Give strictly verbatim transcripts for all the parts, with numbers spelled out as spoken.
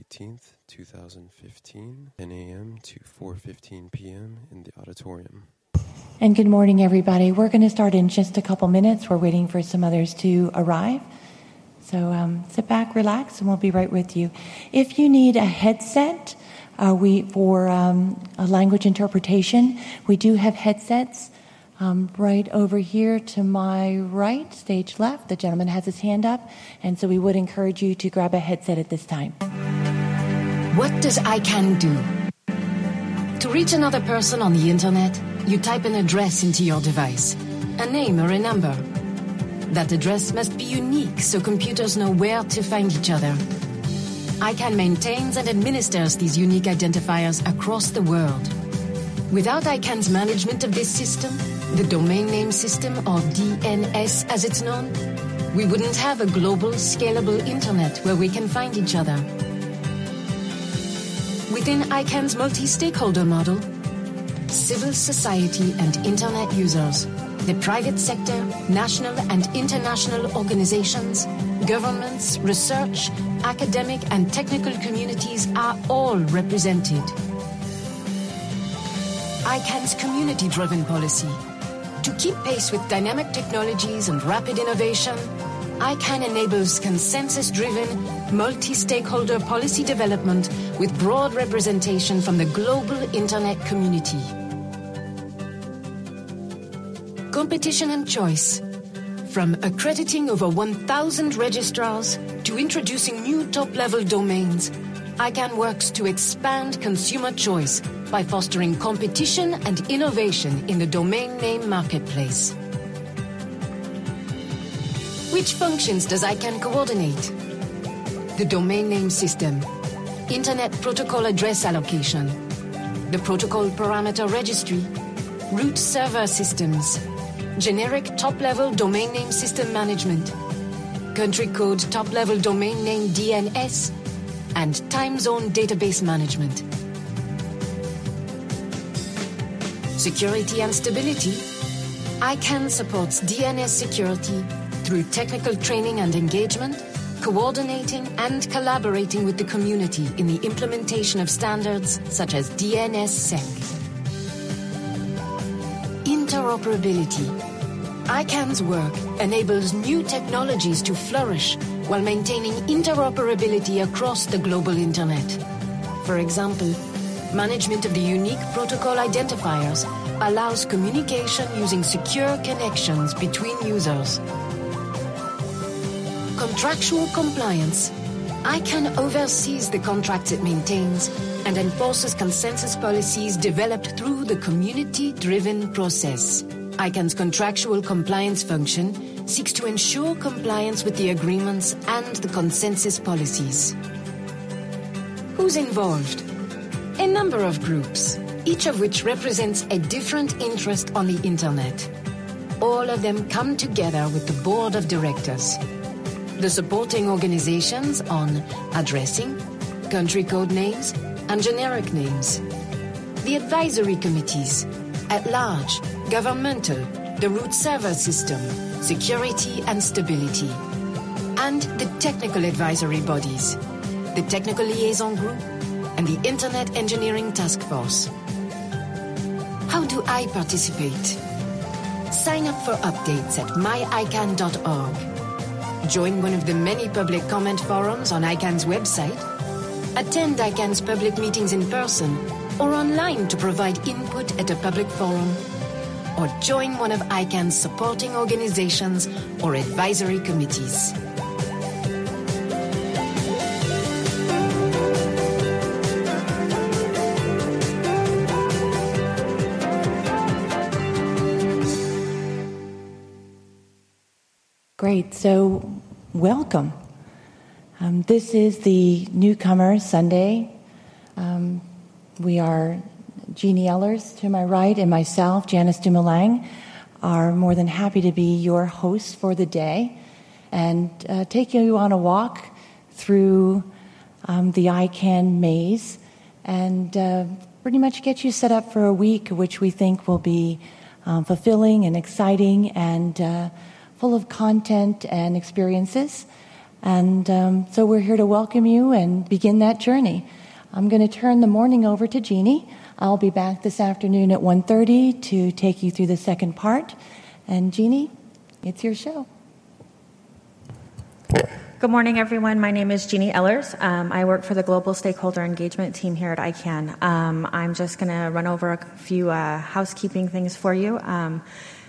eighteenth, twenty fifteen, ten a.m. to four fifteen p.m. in the auditorium. And good morning, everybody. We're going to start in just a couple minutes. We're waiting for some others to arrive. So um, sit back, relax, and we'll be right with you. If you need a headset uh, we for um, a language interpretation, we do have headsets um, right over here to my right, stage left. The gentleman has his hand up, and so we would encourage you to grab a headset at this time. What does I CAN do? To reach another person on the internet, you type an address into your device, a name or a number. That address must be unique so computers know where to find each other. I CAN maintains and administers these unique identifiers across the world. Without I CAN's management of this system, the domain name system, or D N S as it's known, we wouldn't have a global, scalable internet where we can find each other. Within I CAN's multi-stakeholder model, civil society and internet users, the private sector, national and international organizations, governments, research, academic and technical communities are all represented. I CAN's community-driven policy. To keep pace with dynamic technologies and rapid innovation, I CAN enables consensus-driven, multi-stakeholder policy development with broad representation from the global internet community. Competition and choice. From accrediting over one thousand registrars to introducing new top-level domains, I CAN works to expand consumer choice by fostering competition and innovation in the domain name marketplace. Which functions does I CAN coordinate? The domain name system, Internet Protocol Address Allocation, the Protocol Parameter Registry, root server systems, generic top-level domain name system management, country code top-level domain name D N S, and time zone database management. Security and stability. I CAN supports D N S security through technical training and engagement, coordinating and collaborating with the community in the implementation of standards such as D N S S E C. Interoperability. I CAN's work enables new technologies to flourish while maintaining interoperability across the global internet. For example, management of the unique protocol identifiers allows communication using secure connections between users. Contractual compliance. I CAN oversees the contracts it maintains and enforces consensus policies developed through the community-driven process. I CAN's contractual compliance function seeks to ensure compliance with the agreements and the consensus policies. Who's involved? A number of groups, each of which represents a different interest on the internet. All of them come together with the board of directors. The supporting organizations on addressing, country code names, and generic names. The advisory committees, at large, governmental, the root server system, security and stability. And the technical advisory bodies, the technical liaison group, and the Internet Engineering Task Force. How do I participate? Sign up for updates at my I CAN dot org. Join one of the many public comment forums on I CAN's website. Attend I CAN's public meetings in person or online to provide input at a public forum. Or join one of I CAN's supporting organizations or advisory committees. Great. So, welcome. Um, this is the Newcomer Sunday. Um, we are Jeannie Ellers to my right and myself, Janice Dumoulin, are more than happy to be your hosts for the day and uh, take you on a walk through um, the I CAN maze and uh, pretty much get you set up for a week which we think will be um, fulfilling and exciting and uh, full of content and experiences. And um, so we're here to welcome you and begin that journey. I'm going to turn the morning over to Jeannie. I'll be back this afternoon at one thirty to take you through the second part. And Jeannie, it's your show. Good morning, everyone. My name is Jeannie Ellers. Um, I work for the Global Stakeholder Engagement team here at I CAN. Um, I'm just going to run over a few uh, housekeeping things for you. Um,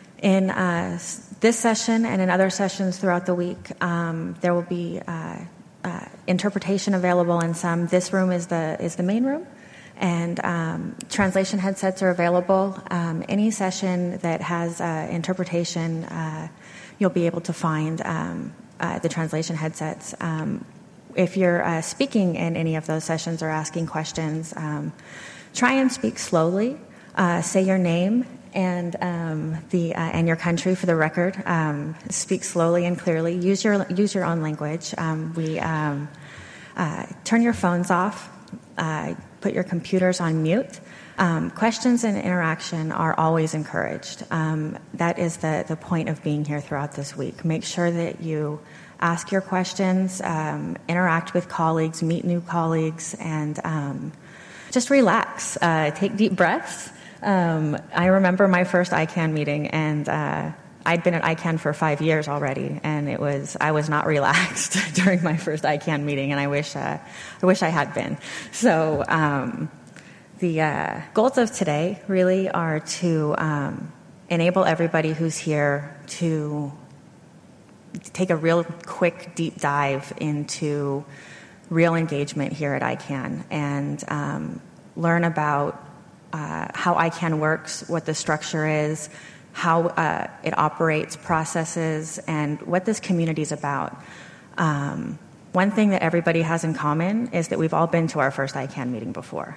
in uh, this session and in other sessions throughout the week, um, there will be uh, uh, interpretation available in some. This room is the is the main room, and um, translation headsets are available. Um, any session that has uh, interpretation, uh, you'll be able to find um, uh, the translation headsets. Um, if you're uh, speaking in any of those sessions or asking questions, um, try and speak slowly. Uh, say your name and um, the uh, and your country for the record. Um, speak slowly and clearly. Use your use your own language. Um, we um, uh, turn your phones off. Uh, put your computers on mute. Um, questions and interaction are always encouraged. Um, that is the the point of being here throughout this week. Make sure that you ask your questions, um, interact with colleagues, meet new colleagues, and um, just relax. Uh, take deep breaths. Um, I remember my first I CAN meeting, and uh, I'd been at I CAN for five years already, and it was I was not relaxed during my first I CAN meeting, and I wish uh, I wish I had been. So um, the uh, goals of today really are to um, enable everybody who's here to take a real quick deep dive into real engagement here at I CAN and um, learn about Uh, how I CAN works, what the structure is, how uh, it operates, processes, and what this community is about. Um, one thing that everybody has in common is that we've all been to our first I CAN meeting before.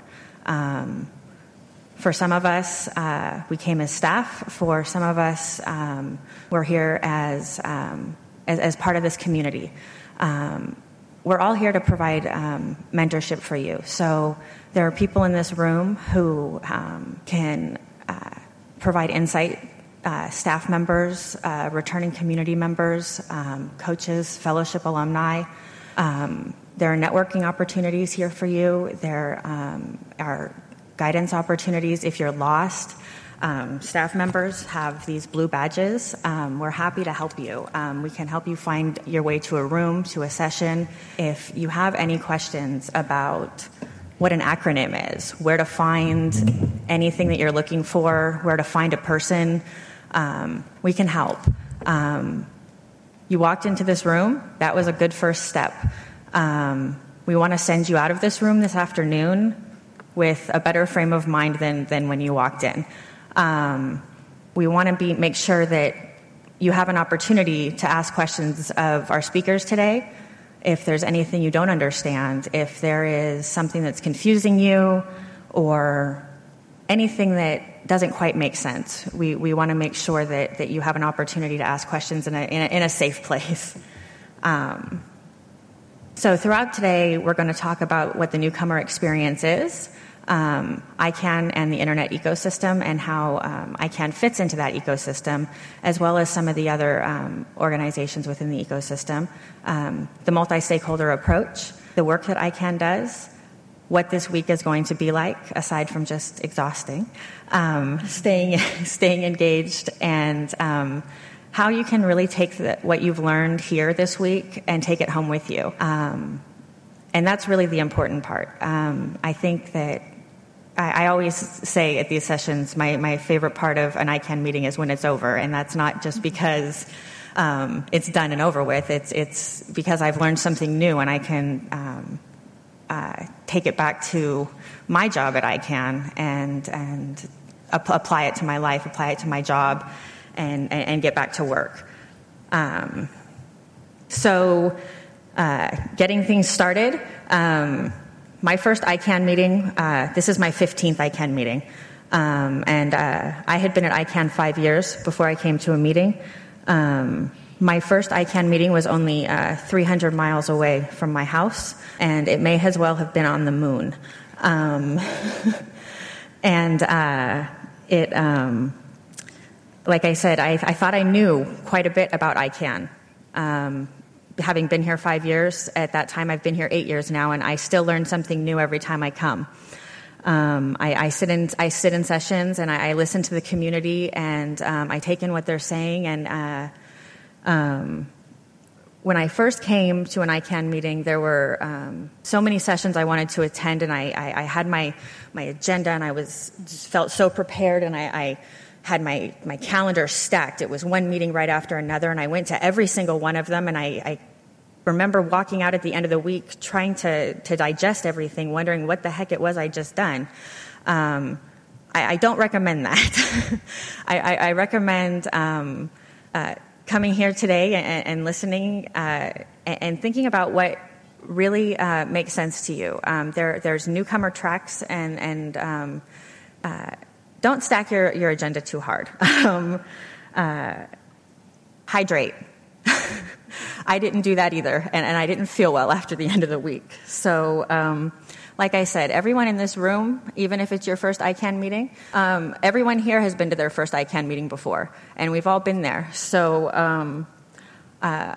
Um, for some of us, uh, we came as staff. For some of us, um, we're here as, um, as as part of this community. Um, we're all here to provide um, mentorship for you. So there are people in this room who um, can uh, provide insight, uh, staff members, uh, returning community members, um, coaches, fellowship alumni. Um, there are networking opportunities here for you. There um, are guidance opportunities if you're lost. Um, staff members have these blue badges. Um, we're happy to help you. Um, we can help you find your way to a room, to a session. If you have any questions about what an acronym is, where to find anything that you're looking for, where to find a person, um, we can help. Um, you walked into this room, that was a good first step. Um, we want to send you out of this room this afternoon with a better frame of mind than, than when you walked in. Um, we want to be make sure that you have an opportunity to ask questions of our speakers today. If there's anything you don't understand, if there is something that's confusing you or anything that doesn't quite make sense, we, we want to make sure that, that you have an opportunity to ask questions in a, in a, in a safe place. Um, so throughout today, we're going to talk about what the newcomer experience is, um, I CAN and the internet ecosystem, and how um, I CAN fits into that ecosystem, as well as some of the other um, organizations within the ecosystem, um, the multi-stakeholder approach, the work that I CAN does, what this week is going to be like, aside from just exhausting, um, staying staying engaged, and um, how you can really take the, what you've learned here this week and take it home with you. Um, and that's really the important part. Um, I think that I, I always say at these sessions, my, my favorite part of an I CAN meeting is when it's over, and that's not just because um, it's done and over with. It's it's because I've learned something new, and I can um, uh, take it back to my job at I CAN and and ap- apply it to my life, apply it to my job, and and, and get back to work. Um, so, uh, getting things started. Um, My first I CAN meeting, uh, this is my fifteenth I CAN meeting, um, and uh, I had been at I CAN five years before I came to a meeting. Um, my first I CAN meeting was only uh, three hundred miles away from my house, and it may as well have been on the moon. Um, and uh, it, um, like I said, I, I thought I knew quite a bit about I CAN. Um, having been here five years, at that time I've been here eight years now, and I still learn something new every time I come. Um, I, I sit in I sit in sessions, and I, I listen to the community, and um, I take in what they're saying. And uh, um, when I first came to an I CAN meeting, there were um, so many sessions I wanted to attend, and I, I, I had my my agenda, and I was just felt so prepared, and I. I had my, my calendar stacked. It was one meeting right after another, and I went to every single one of them, and I, I remember walking out at the end of the week trying to, to digest everything, wondering what the heck it was I'd just done. Um, I, I don't recommend that. I, I, I recommend um, uh, coming here today and, and listening uh, and, and thinking about what really uh, makes sense to you. Um, there, there's newcomer tracks, and, and um, uh, don't stack your, your agenda too hard. Um, uh, hydrate. I didn't do that either, and, and I didn't feel well after the end of the week. So, um, like I said, everyone in this room, even if it's your first I CAN meeting, um, everyone here has been to their first I CAN meeting before, and we've all been there. So um, uh,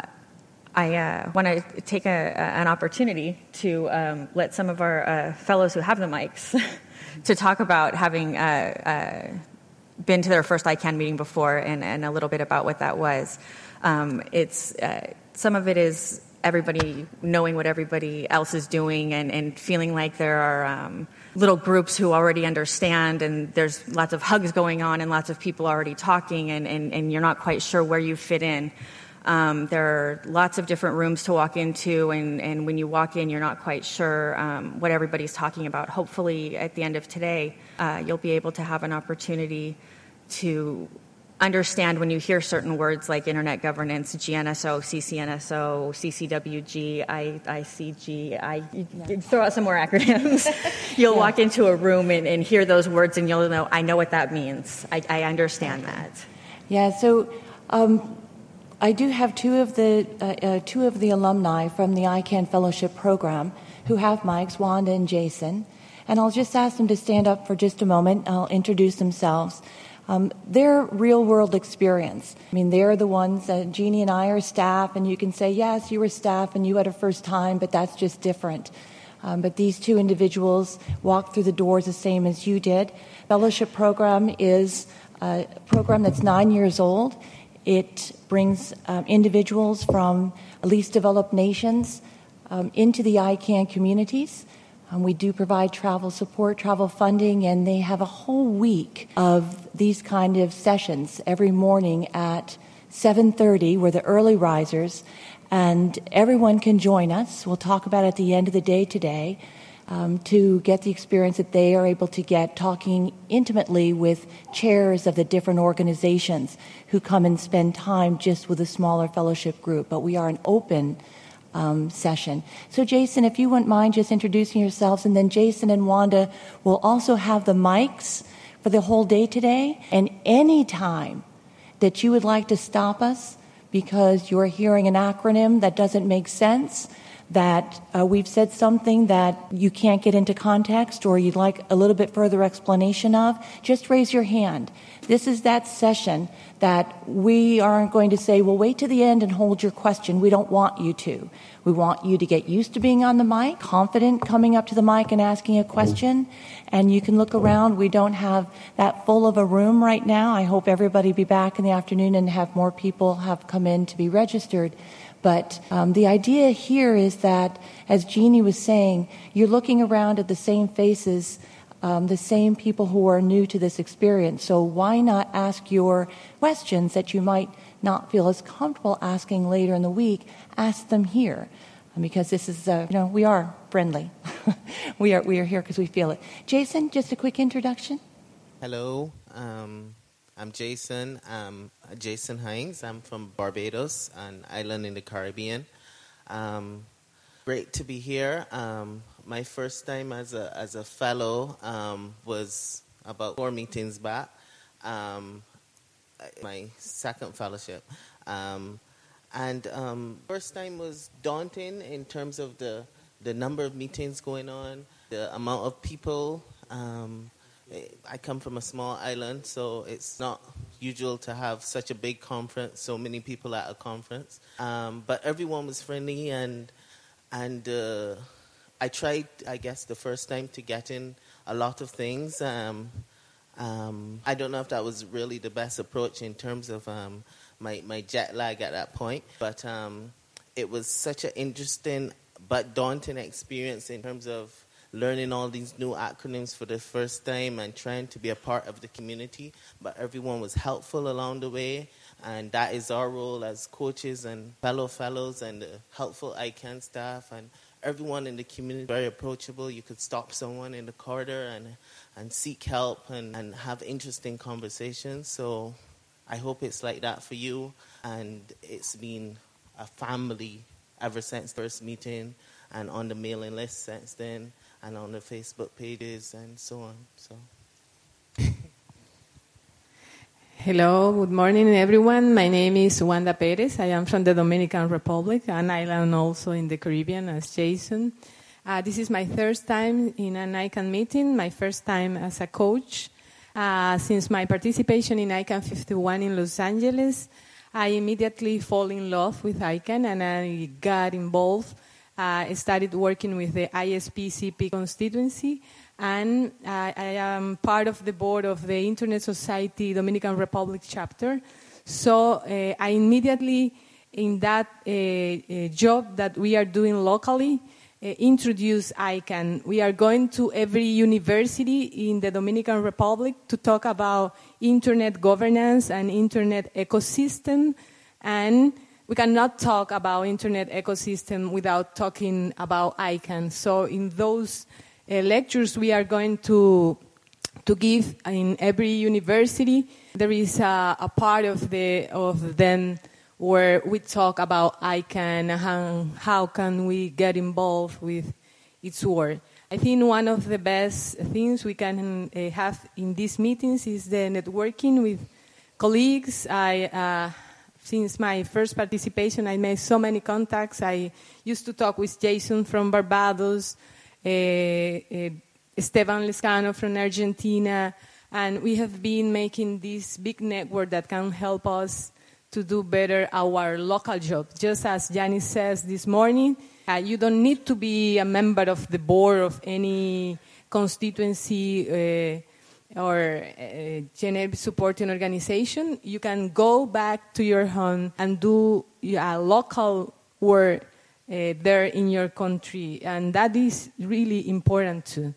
I uh, want to take a, a, an opportunity to um, let some of our uh, fellows who have the mics to talk about having uh, uh, been to their first I CAN meeting before, and, and a little bit about what that was. Um, it's uh, some of it is everybody knowing what everybody else is doing, and, and feeling like there are um, little groups who already understand, and there's lots of hugs going on and lots of people already talking, and, and, and you're not quite sure where you fit in. Um, there are lots of different rooms to walk into, and, and when you walk in, you're not quite sure um, what everybody's talking about. Hopefully, at the end of today, uh, you'll be able to have an opportunity to understand when you hear certain words like internet governance, G N S O, C C N S O, C C W G, I, ICG, I, yeah. Throw out some more acronyms. You'll yeah. walk into a room and, and hear those words, and you'll know, I know what that means. I, I understand that. Yeah, so... Um, I do have two of the uh, uh, two of the alumni from the I CAN Fellowship Program who have mics, Wanda and Jason, and I'll just ask them to stand up for just a moment. I'll introduce themselves. Um, their real-world experience. I mean, they're the ones that Jeannie and I are staff, and you can say, yes, you were staff and you had a first time, but that's just different. Um, but these two individuals walked through the doors the same as you did. Fellowship Program is a program that's nine years old. It brings um, individuals from least developed nations um, into the I CAN communities. Um, we do provide travel support, travel funding, and they have a whole week of these kind of sessions every morning at seven thirty. We're the early risers, and everyone can join us. We'll talk about it at the end of the day today. Um, to get the experience that they are able to get talking intimately with chairs of the different organizations who come and spend time just with a smaller fellowship group. But we are an open um, session. So, Jason, if you wouldn't mind just introducing yourselves, and then Jason and Wanda will also have the mics for the whole day today. And any time that you would like to stop us because you're hearing an acronym that doesn't make sense, that uh, we've said something that you can't get into context or you'd like a little bit further explanation of, just raise your hand. This is that session that we aren't going to say, well, wait to the end and hold your question. We don't want you to. We want you to get used to being on the mic, confident coming up to the mic and asking a question. And you can look around. We don't have that full of a room right now. I hope everybody be back in the afternoon and have more people have come in to be registered. But um, the idea here is that, as Jeannie was saying, you're looking around at the same faces, um, the same people who are new to this experience. So why not ask your questions that you might not feel as comfortable asking later in the week? Ask them here, because this is, uh, you know, we are friendly. we are we are here because we feel it. Jason, just a quick introduction. Hello. Um I'm Jason. I'm Jason Hines. I'm from Barbados, an island in the Caribbean. Um, great to be here. Um, my first time as a as a fellow um, was about four meetings back. Um, my second fellowship, um, and um, first time was daunting in terms of the the number of meetings going on, the amount of people. Um, I come from a small island, so it's not usual to have such a big conference, so many people at a conference. Um, but everyone was friendly, and and uh, I tried, I guess, the first time to get in a lot of things. Um, um, I don't know if that was really the best approach in terms of um, my, my jet lag at that point, but um, it was such an interesting but daunting experience in terms of learning all these new acronyms for the first time and trying to be a part of the community. But everyone was helpful along the way, and that is our role as coaches and fellow fellows and the helpful I CAN staff, and everyone in the community very approachable. You could stop someone in the corridor and and seek help and, and have interesting conversations. So I hope it's like that for you, and it's been a family ever since first meeting, and on the mailing list since then, and on the Facebook pages and so on. So. Hello, good morning, everyone. My name is Wanda Perez. I am from the Dominican Republic, an island also in the Caribbean, as Jason. Uh, this is my third time in an I CAN meeting, my first time as a coach. Uh, since my participation in I CAN fifty-one in Los Angeles, I immediately fall in love with I CAN, and I got involved. Uh, I started working with the I S P C P constituency, and uh, I am part of the board of the Internet Society Dominican Republic chapter. So uh, I immediately, in that uh, uh, job that we are doing locally, uh, introduce I CAN. We are going to every university in the Dominican Republic to talk about Internet governance and Internet ecosystem, and we cannot talk about Internet ecosystem without talking about I CAN. So in those uh, lectures we are going to to give in every university, there is a, a part of the of them where we talk about I CAN and how, how can we get involved with its work. I think one of the best things we can uh, have in these meetings is the networking with colleagues. I uh, Since my first participation, I made so many contacts. I used to talk with Jason from Barbados, uh, uh, Esteban Lescano from Argentina, and we have been making this big network that can help us to do better our local job. Just as Janice says this morning, uh, you don't need to be a member of the board of any constituency uh, or uh, generic supporting organization. You can go back to your home and do a local work uh, there in your country, and that is really important too.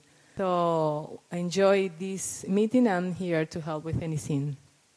So enjoy this meeting. I'm here to help with anything.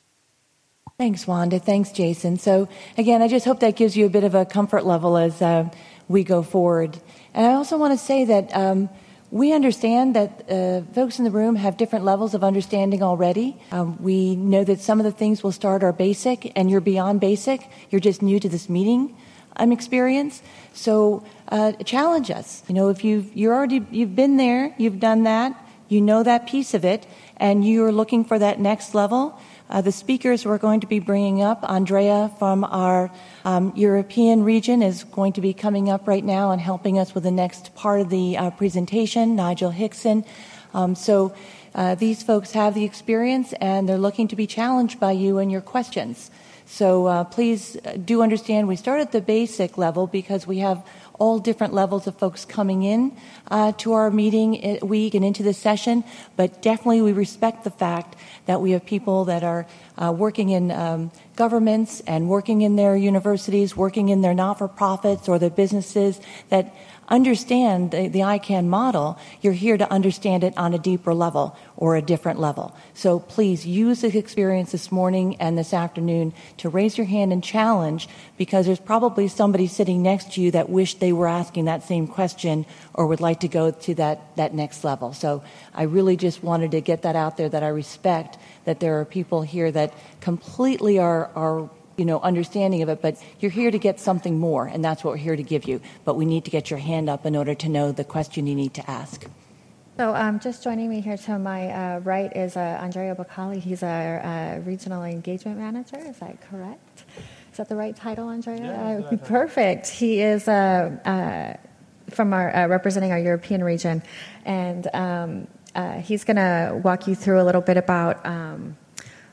Thanks, Wanda. Thanks, Jason. So again, I just hope that gives you a bit of a comfort level as uh, we go forward. And I also want to say that um, we understand that uh, folks in the room have different levels of understanding already. Um, we know that some of the things we'll start are basic, and you're beyond basic. You're just new to this meeting um, experience. So uh, challenge us. You know, if you've you're already you've been there, you've done that, you know that piece of it, and you're looking for that next level. Uh, the speakers we're going to be bringing up, Andrea from our um, European region is going to be coming up right now and helping us with the next part of the uh, presentation, Nigel Hickson. Um, so uh, these folks have the experience, and they're looking to be challenged by you and your questions. So uh, please do understand we start at the basic level because we have all different levels of folks coming in uh, to our meeting week and into this session, but definitely we respect the fact that we have people that are uh, working in um, governments and working in their universities, working in their not-for-profits or their businesses that understand the, the I CAN model. You're here to understand it on a deeper level or a different level. So please use this experience this morning and this afternoon to raise your hand and challenge, because there's probably somebody sitting next to you that wished they were asking that same question or would like to go to that, that next level. So I really just wanted to get that out there, that I respect that there are people here that completely are, are you know, understanding of it, but you're here to get something more, and that's what we're here to give you. But we need to get your hand up in order to know the question you need to ask. So um, just joining me here to my uh, right is uh, Andrea Bacali. He's our uh, Regional Engagement Manager. Is that correct? Is that the right title, Andrea? Yeah, uh, perfect. He is uh, uh, from our uh, representing our European region, and um, uh, he's going to walk you through a little bit about um,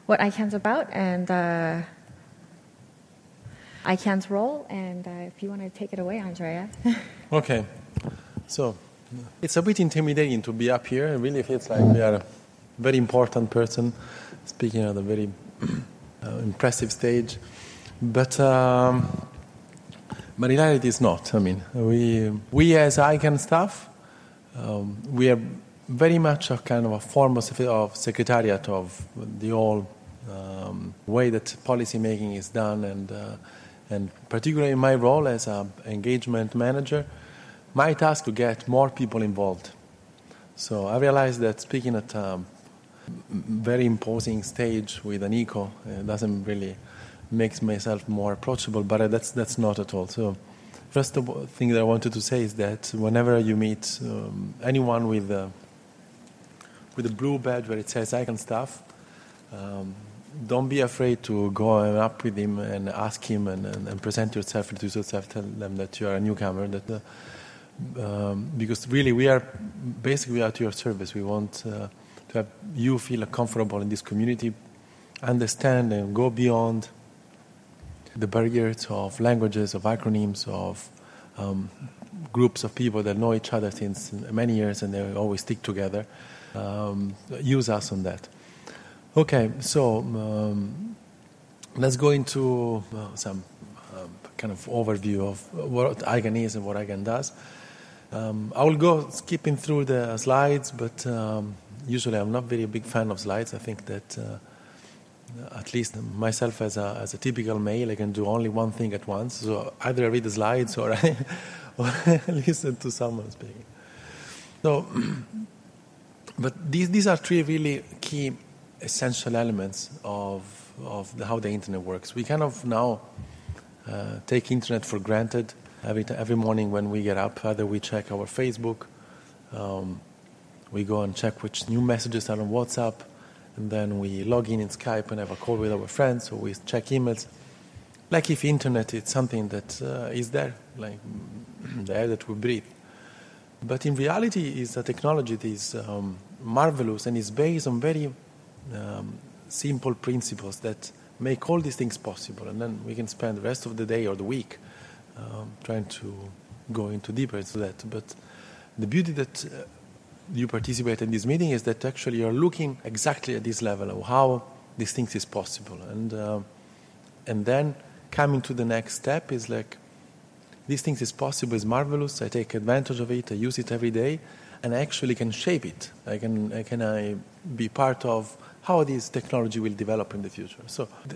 what ICANN's about and uh, ICANN's role. And uh, if you want to take it away, Andrea. Okay. So it's a bit intimidating to be up here. It really feels like we are a very important person speaking at a very uh, impressive stage. But um, but in reality, it's not. I mean, we we as ICANN staff, um, we are very much a kind of a form of, of secretariat of the whole um, way that policy making is done, and uh, and particularly in my role as an engagement manager, my task to get more people involved. So I realized that speaking at a very imposing stage with an echo uh, doesn't really make myself more approachable, but that's that's not at all. So first thing that I wanted to say is that whenever you meet um, anyone with a, with a blue badge where it says ICANN staff, um, don't be afraid to go up with him and ask him and, and, and present yourself, introduce yourself, tell them that you are a newcomer, that uh, Um, because really we are basically we are to your service. We want uh, to have you feel comfortable in this community, understand and go beyond the barriers of languages, of acronyms, of um, groups of people that know each other since many years and they always stick together. Um, use us on that. Okay, so um, let's go into uh, some uh, kind of overview of what ICANN is and what ICANN does. Um, I will go skipping through the slides, but um, usually I'm not very big fan of slides. I think that uh, at least myself as a, as a typical male, I can do only one thing at once. So either I read the slides or I, or I listen to someone speaking. So, but these these are three really key essential elements of of the, how the internet works. We kind of now uh, take internet for granted. Every t- every morning when we get up, either we check our Facebook, um, we go and check which new messages are on WhatsApp, and then we log in in Skype and have a call with our friends, or we check emails. Like if internet is something that uh, is there, like the air that we breathe. But in reality, it's a technology that is um, marvelous and is based on very um, simple principles that make all these things possible. And then we can spend the rest of the day or the week Um, trying to go into deeper into that. But the beauty that uh, you participate in this meeting is that actually you're looking exactly at this level of how these things is possible. And uh, and then coming to the next step is like, these things is possible, is marvelous, I take advantage of it, I use it every day, and I actually can shape it. I can, I can I be part of how this technology will develop in the future. So the,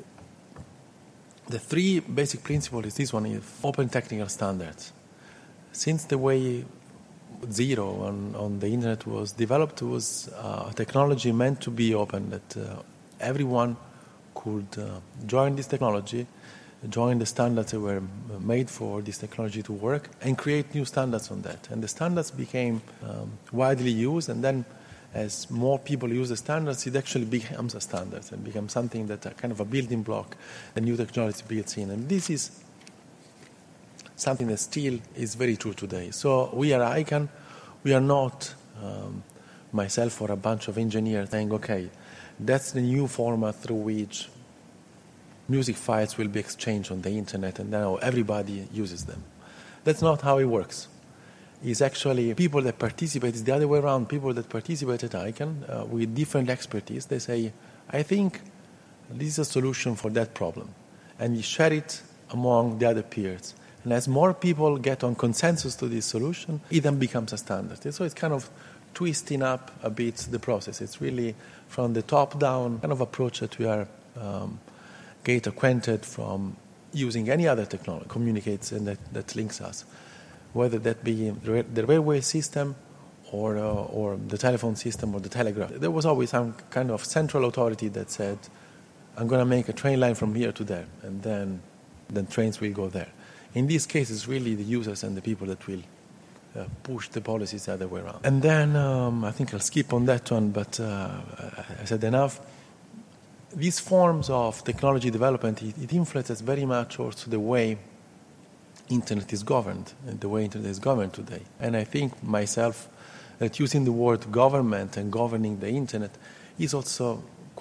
The three basic principles is this one, is open technical standards. Since the way zero on, on the internet was developed, it was uh, a technology meant to be open, that uh, everyone could uh, join this technology, join the standards that were made for this technology to work, and create new standards on that. And the standards became um, widely used, and then as more people use the standards, it actually becomes a standard and becomes something that a kind of a building block the new technology builds in. And this is something that still is very true today. So we are ICANN. We are not um, myself or a bunch of engineers saying, okay, that's the new format through which music files will be exchanged on the internet and now everybody uses them. That's not how it works. Is actually people that participate, it's the other way around, people that participate at ICANN uh, with different expertise, they say, I think this is a solution for that problem. And we share it among the other peers. And as more people get on consensus to this solution, it then becomes a standard. And so it's kind of twisting up a bit the process. It's really from the top-down kind of approach that we are um, get acquainted from using any other technology, communicates and that, that links us. Whether that be the railway system or uh, or the telephone system or the telegraph. There was always some kind of central authority that said, I'm going to make a train line from here to there, and then then trains will go there. In this case, it's really the users and the people that will uh, push the policies the other way around. And then um, I think I'll skip on that one, but uh, I said enough. These forms of technology development, it, it influences very much also the way internet is governed and the way internet is governed today. And I think myself that using the word government and governing the internet is also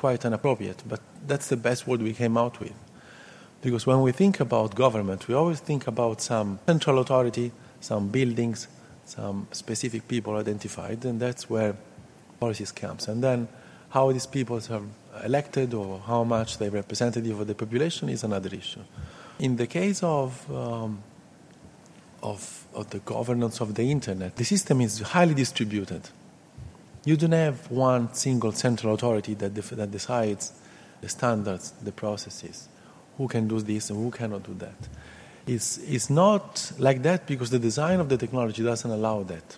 quite inappropriate, but that's the best word we came out with. Because when we think about government, we always think about some central authority, some buildings, some specific people identified, and that's where policies comes. And then how these people are elected or how much they're representative of the population is another issue. In the case of, um, of, of the governance of the internet, the system is highly distributed. You don't have one single central authority that, def- that decides the standards, the processes, who can do this and who cannot do that. It's, it's not like that because the design of the technology doesn't allow that.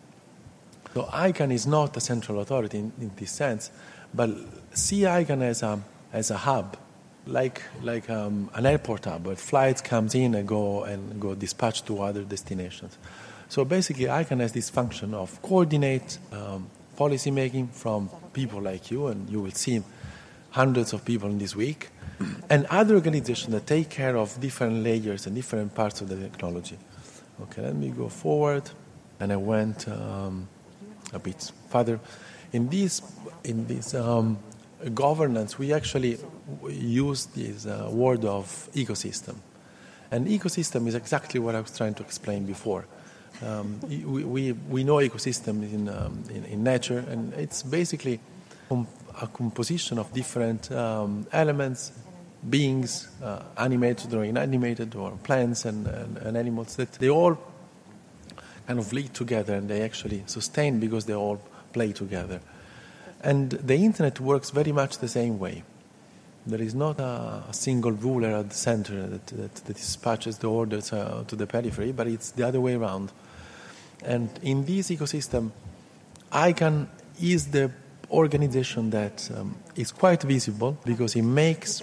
So ICANN is not a central authority in, in this sense, but see ICANN as a, as a hub, like, like um, an airport hub where flights comes in and go, and go dispatched to other destinations. So basically ICANN has this function of coordinate um, policy making from people like you, and you will see hundreds of people in this week, and other organizations that take care of different layers and different parts of the technology. Okay, let me go forward. And I went um, a bit further. In this, in this um, governance, we actually use this uh, word of ecosystem. And ecosystem is exactly what I was trying to explain before. Um, we, we, we know ecosystem in, um, in, in nature, and it's basically a composition of different um, elements, beings, uh, animated or inanimated, or plants and, and, and animals, that they all kind of lead together and they actually sustain because they all play together. And the internet works very much the same way. There is not a, a single ruler at the center that, that, that dispatches the orders uh, to the periphery, but it's the other way around. And in this ecosystem, ICANN is the organization that um, is quite visible because it makes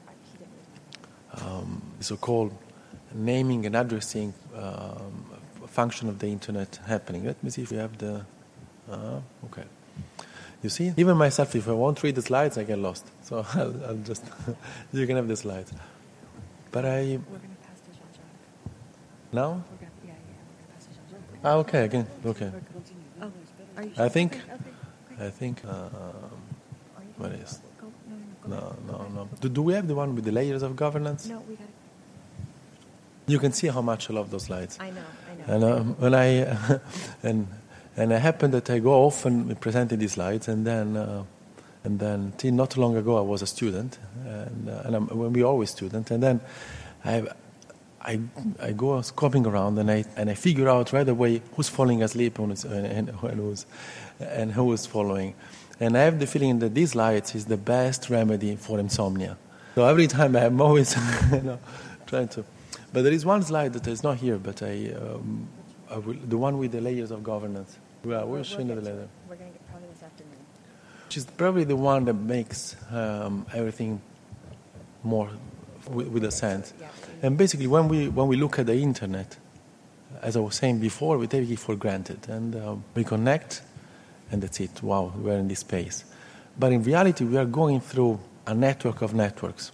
um, the so-called naming and addressing um, function of the internet happening. Let me see if we have the... Uh, okay. You see, even myself, if I won't read the slides, I get lost. So I'll, I'll just... you can have the slides. But I... We're going to pass to Jean-Jacques. Now? We're gonna, yeah, yeah, we're going to pass to Jean-Jacques. Ah, okay, again. Okay. Oh, are you I think... Okay, okay. I think, uh, what is? No, no, no. Do, do we have the one with the layers of governance? No, we got it. You can see how much I love those slides. I know, I know. And um, when I uh, and and it happened that I go often presenting these slides, and then uh, and then till not long ago I was a student, and uh, and I'm, when we were always student, and then I. I I go scoping around and I and I figure out right away who's falling asleep and who's, and, and who's and who is following, and I have the feeling that these lights is the best remedy for insomnia. So every time I'm always you know trying to, but there is one slide that is not here, but I, um, I will, the one with the layers of governance. Well, we'll show you the later. We're going to get probably this afternoon. Which is probably the one that makes um, everything more with, with a sense. And basically, when we when we look at the internet, as I was saying before, we take it for granted, and uh, we connect, and that's it. Wow, we're in this space. But in reality, we are going through a network of networks,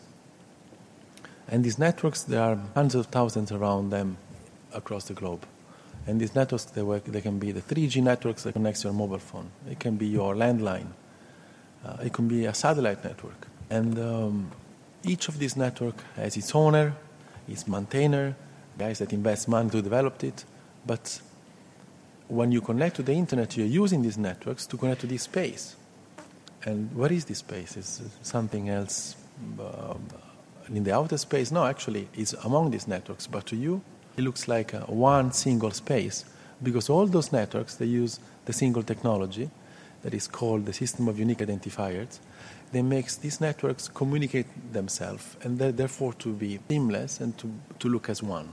and these networks, there are hundreds of thousands around them across the globe. And these networks, they work. They can be the three G networks that connects your mobile phone. It can be your landline. Uh, it can be a satellite network, and um, each of these networks has its owner, its maintainer, guys that invest money to develop it. But when you connect to the internet, you're using these networks to connect to this space. And what is this space? Is something else uh, in the outer space? No, actually, it's among these networks. But to you, it looks like a one single space, because all those networks, they use the single technology that is called the system of unique identifiers. They make these networks communicate themselves, and therefore to be seamless and to, to look as one.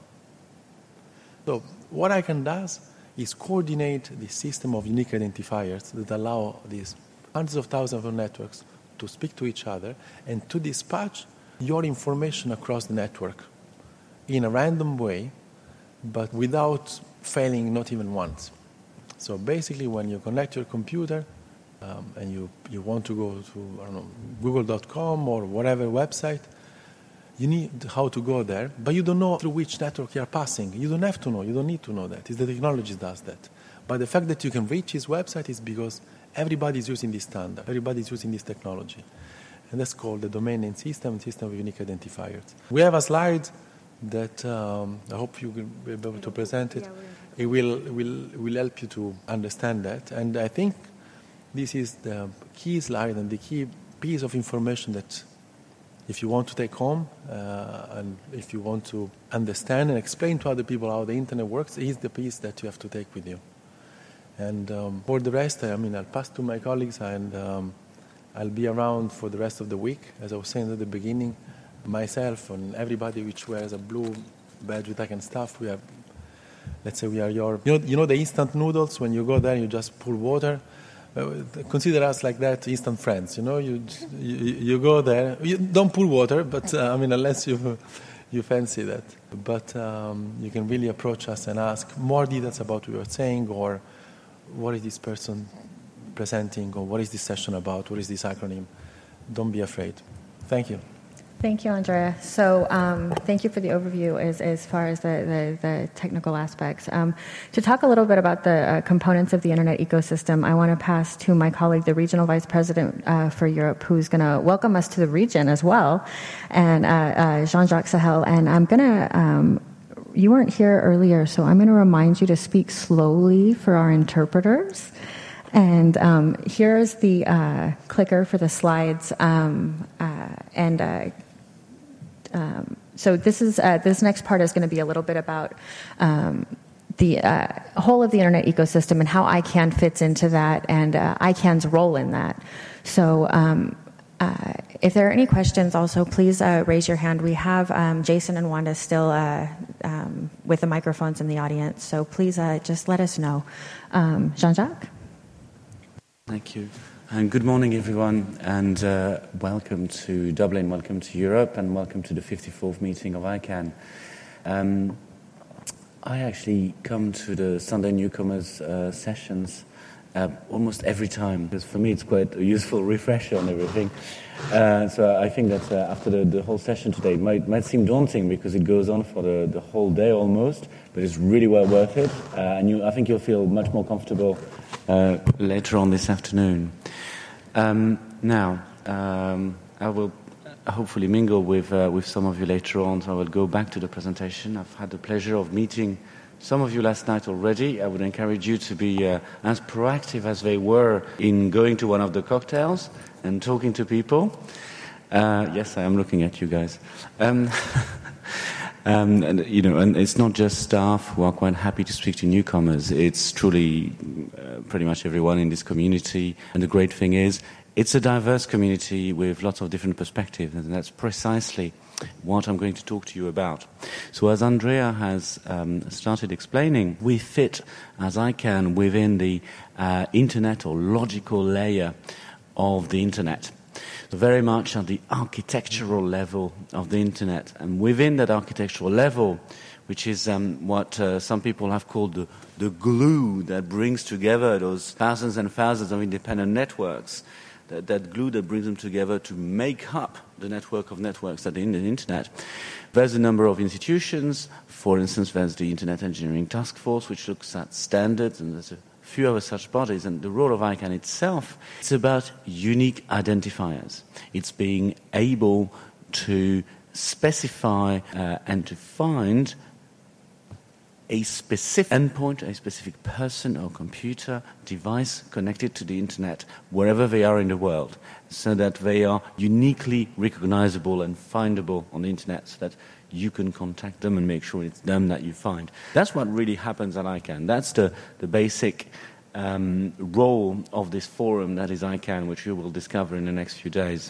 So what ICANN does is coordinate the system of unique identifiers that allow these hundreds of thousands of networks to speak to each other and to dispatch your information across the network in a random way, but without failing not even once. So basically, when you connect your computer, Um, and you, you want to go to, I don't know, google dot com or whatever website, you need how to go there, but you don't know through which network you're passing. You don't have to know. You don't need to know that. It's the technology that does that. But the fact that you can reach his website is because everybody's using this standard. Everybody's using this technology. and that's called the domain name system, system of unique identifiers. We have a slide that um, I hope you will be able to present it. It will, will, will help you to understand that. And I think this is the key slide and the key piece of information that if you want to take home uh, and if you want to understand and explain to other people how the internet works, is the piece that you have to take with you. And um, for the rest, I mean, I'll pass to my colleagues and um, I'll be around for the rest of the week. As I was saying at the beginning, myself and everybody which wears a blue badge with I can stuff, we have, let's say we are your, you know, you know the instant noodles, when you go there you just pour water. Uh, consider us like that, instant friends. You know, you you, you go there. You don't pour water, but uh, I mean, unless you you fancy that. But um, you can really approach us and ask more details about what we were saying, or what is this person presenting, or what is this session about? What is this acronym? Don't be afraid. Thank you. Thank you, Andrea. So um, thank you for the overview as, as far as the, the, the technical aspects. Um, to talk a little bit about the uh, components of the Internet ecosystem, I want to pass to my colleague, the Regional Vice President uh, for Europe, who's going to welcome us to the region as well, and uh, uh, Jean-Jacques Sahel. And I'm going to, um, you weren't here earlier, so I'm going to remind you to speak slowly for our interpreters. And um, here's the uh, clicker for the slides, um, uh, and uh, Um, so this is uh, this next part is going to be a little bit about um, the uh, whole of the internet ecosystem and how ICANN fits into that, and uh, ICANN's role in that. So um, uh, if there are any questions, also please uh, raise your hand. We have um, Jason and Wanda still uh, um, with the microphones in the audience, so please uh, just let us know. Um, Jean-Jacques? Thank you. And good morning, everyone, and uh, welcome to Dublin, welcome to Europe, and welcome to the fifty-fourth meeting of ICANN. Um, I actually come to the Sunday Newcomers uh, sessions uh, almost every time, because for me it's quite a useful refresher on everything. Uh, so I think that uh, after the, the whole session today, it might, might seem daunting because it goes on for the, the whole day almost, but it's really well worth it, uh, and you, I think you'll feel much more comfortable uh, later on this afternoon. Um, now, um, I will hopefully mingle with uh, with some of you later on, so I will go back to the presentation. I've had the pleasure of meeting some of you last night already. I would encourage you to be uh, as proactive as they were in going to one of the cocktails and talking to people. Uh, yes, I am looking at you guys. Um, Um, and, you know, and it's not just staff who are quite happy to speak to newcomers. It's truly uh, pretty much everyone in this community. And the great thing is, it's a diverse community with lots of different perspectives, and that's precisely what I'm going to talk to you about. So as Andrea has um, started explaining, we fit, as ICANN, within the uh, internet or logical layer of the internet. Very much at the architectural level of the internet, and within that architectural level, which is um, what uh, some people have called the, the glue that brings together those thousands and thousands of independent networks, that, that glue that brings them together to make up the network of networks that are in the internet. There's a number of institutions. For instance, there's the Internet Engineering Task Force, which looks at standards, and there's a few other such bodies, and the role of ICANN itself, it's about unique identifiers. It's being able to specify uh, and to find a specific endpoint, a specific person or computer device connected to the internet wherever they are in the world, so that they are uniquely recognizable and findable on the internet, so that you can contact them and make sure it's them that you find. That's what really happens at ICANN. That's the, the basic um, role of this forum that is ICANN, which you will discover in the next few days.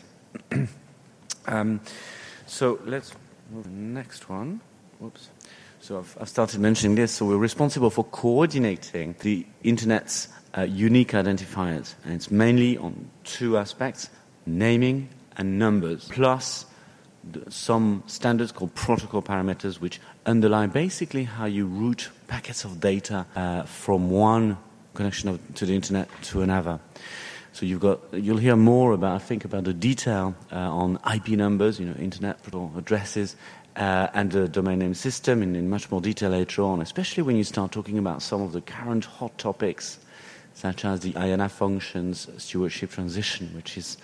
um, so let's move to the next one. Whoops. So I've, I've started mentioning this. So we're responsible for coordinating the Internet's uh, unique identifiers. And it's mainly on two aspects, naming and numbers, plus some standards called protocol parameters, which underlie basically how you route packets of data uh, from one connection of, to the internet to another. So you've got, you'll hear more about, I think, about the detail uh, on I P numbers, you know, internet addresses, uh, and the domain name system in, in much more detail later on, especially when you start talking about some of the current hot topics, such as the I A N A functions stewardship transition, which is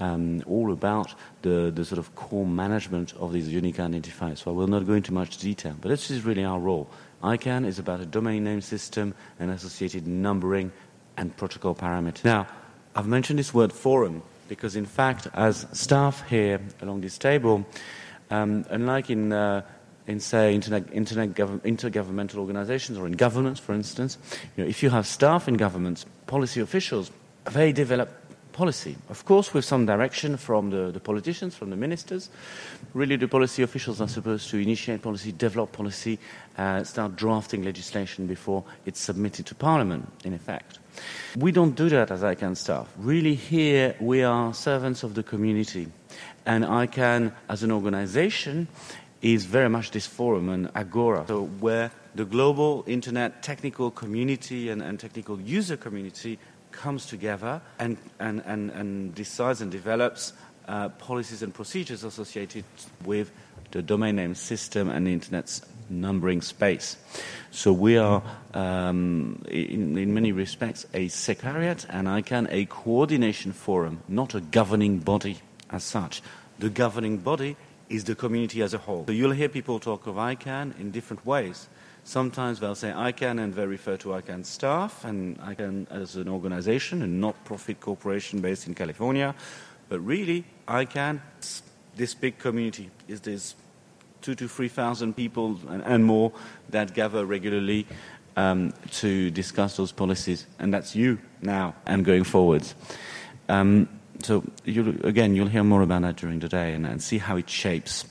um, all about the, the sort of core management of these unique identifiers. So I will not go into much detail, but this is really our role. I CANN is about a domain name system and associated numbering and protocol parameters. Now, I've mentioned this word forum because, in fact, as staff here along this table, um, unlike in, uh, in say, internet, internet gov- intergovernmental organizations or in governments, for instance, you know, if you have staff in governments, policy officials, they develop policy, of course, with some direction from the, the politicians, from the ministers. Really, the policy officials are supposed to initiate policy, develop policy, uh, start drafting legislation before it's submitted to Parliament, in effect. We don't do that as I CANN staff. Really, here we are servants of the community. And I CANN, as an organization, is very much this forum, an agora, so where the global internet technical community and, and technical user community comes together and, and, and, and decides and develops uh, policies and procedures associated with the domain name system and the Internet's numbering space. So we are, um, in, in many respects, a secretariat and I CANN a coordination forum, not a governing body as such. The governing body is the community as a whole. So you'll hear people talk of I CANN in different ways. Sometimes they'll say I CANN and they refer to I CANN staff and I CANN as an organization, a not-profit corporation based in California. But really, I CANN, this big community, is this two to three thousand people and, and more that gather regularly um, to discuss those policies. And that's you now and going forwards. Um, so, you'll, again, you'll hear more about that during the day and, and see how it shapes.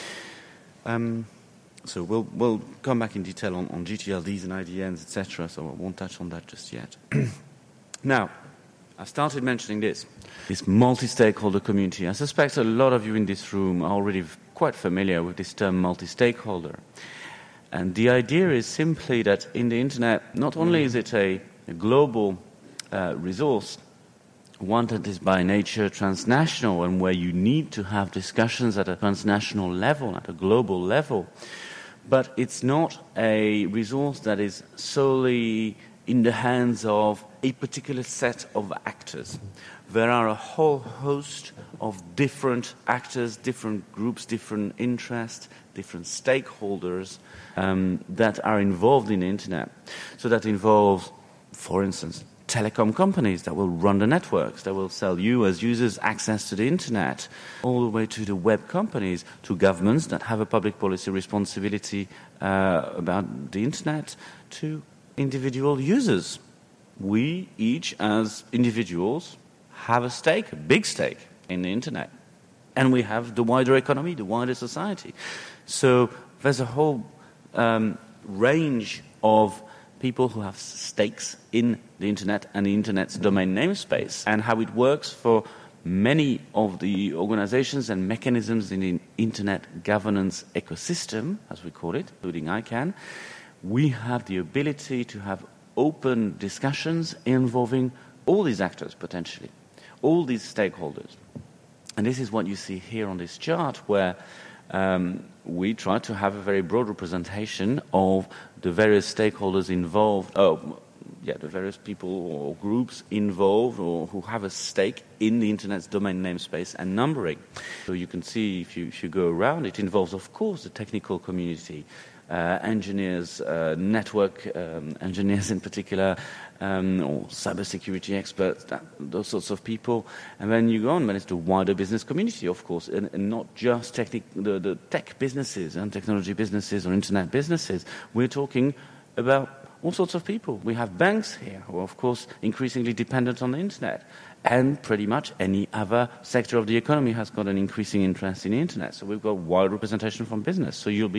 Um, So we'll, we'll come back in detail on, on G T L Ds and I D Ns, et cetera, so I won't touch on that just yet. Now, I started mentioning this, this multi-stakeholder community. I suspect a lot of you in this room are already quite familiar with this term multi-stakeholder. And the idea is simply that in the Internet, not only is it a, a global uh, resource, one that is by nature transnational and where you need to have discussions at a transnational level, at a global level, but it's not a resource that is solely in the hands of a particular set of actors. There are a whole host of different actors, different groups, different interests, different stakeholders um, that are involved in the Internet. So that involves, for instance, telecom companies that will run the networks, that will sell you as users access to the Internet, all the way to the web companies, to governments that have a public policy responsibility uh, about the Internet, to individual users. We each, as individuals, have a stake, a big stake in the Internet. And we have the wider economy, the wider society. So there's a whole um, range of people who have stakes in the Internet and the Internet's domain namespace, and how it works for many of the organizations and mechanisms in the Internet governance ecosystem, as we call it, including I CANN. We have the ability to have open discussions involving all these actors, potentially, all these stakeholders. And this is what you see here on this chart, where um, we try to have a very broad representation of the various stakeholders involved, oh, yeah, the various people or groups involved or who have a stake in the Internet's domain namespace and numbering. So you can see, if you, if you go around, it involves, of course, the technical community, uh, engineers, uh, network um, engineers in particular, um, or cybersecurity experts, that, those sorts of people. And then you go on, then it's the wider business community, of course, and, and not just technic- the, the tech businesses and technology businesses or Internet businesses. We're talking about all sorts of people. We have banks here who are, of course, increasingly dependent on the Internet. And pretty much any other sector of the economy has got an increasing interest in the Internet. So we've got wide representation from business. So you'll be,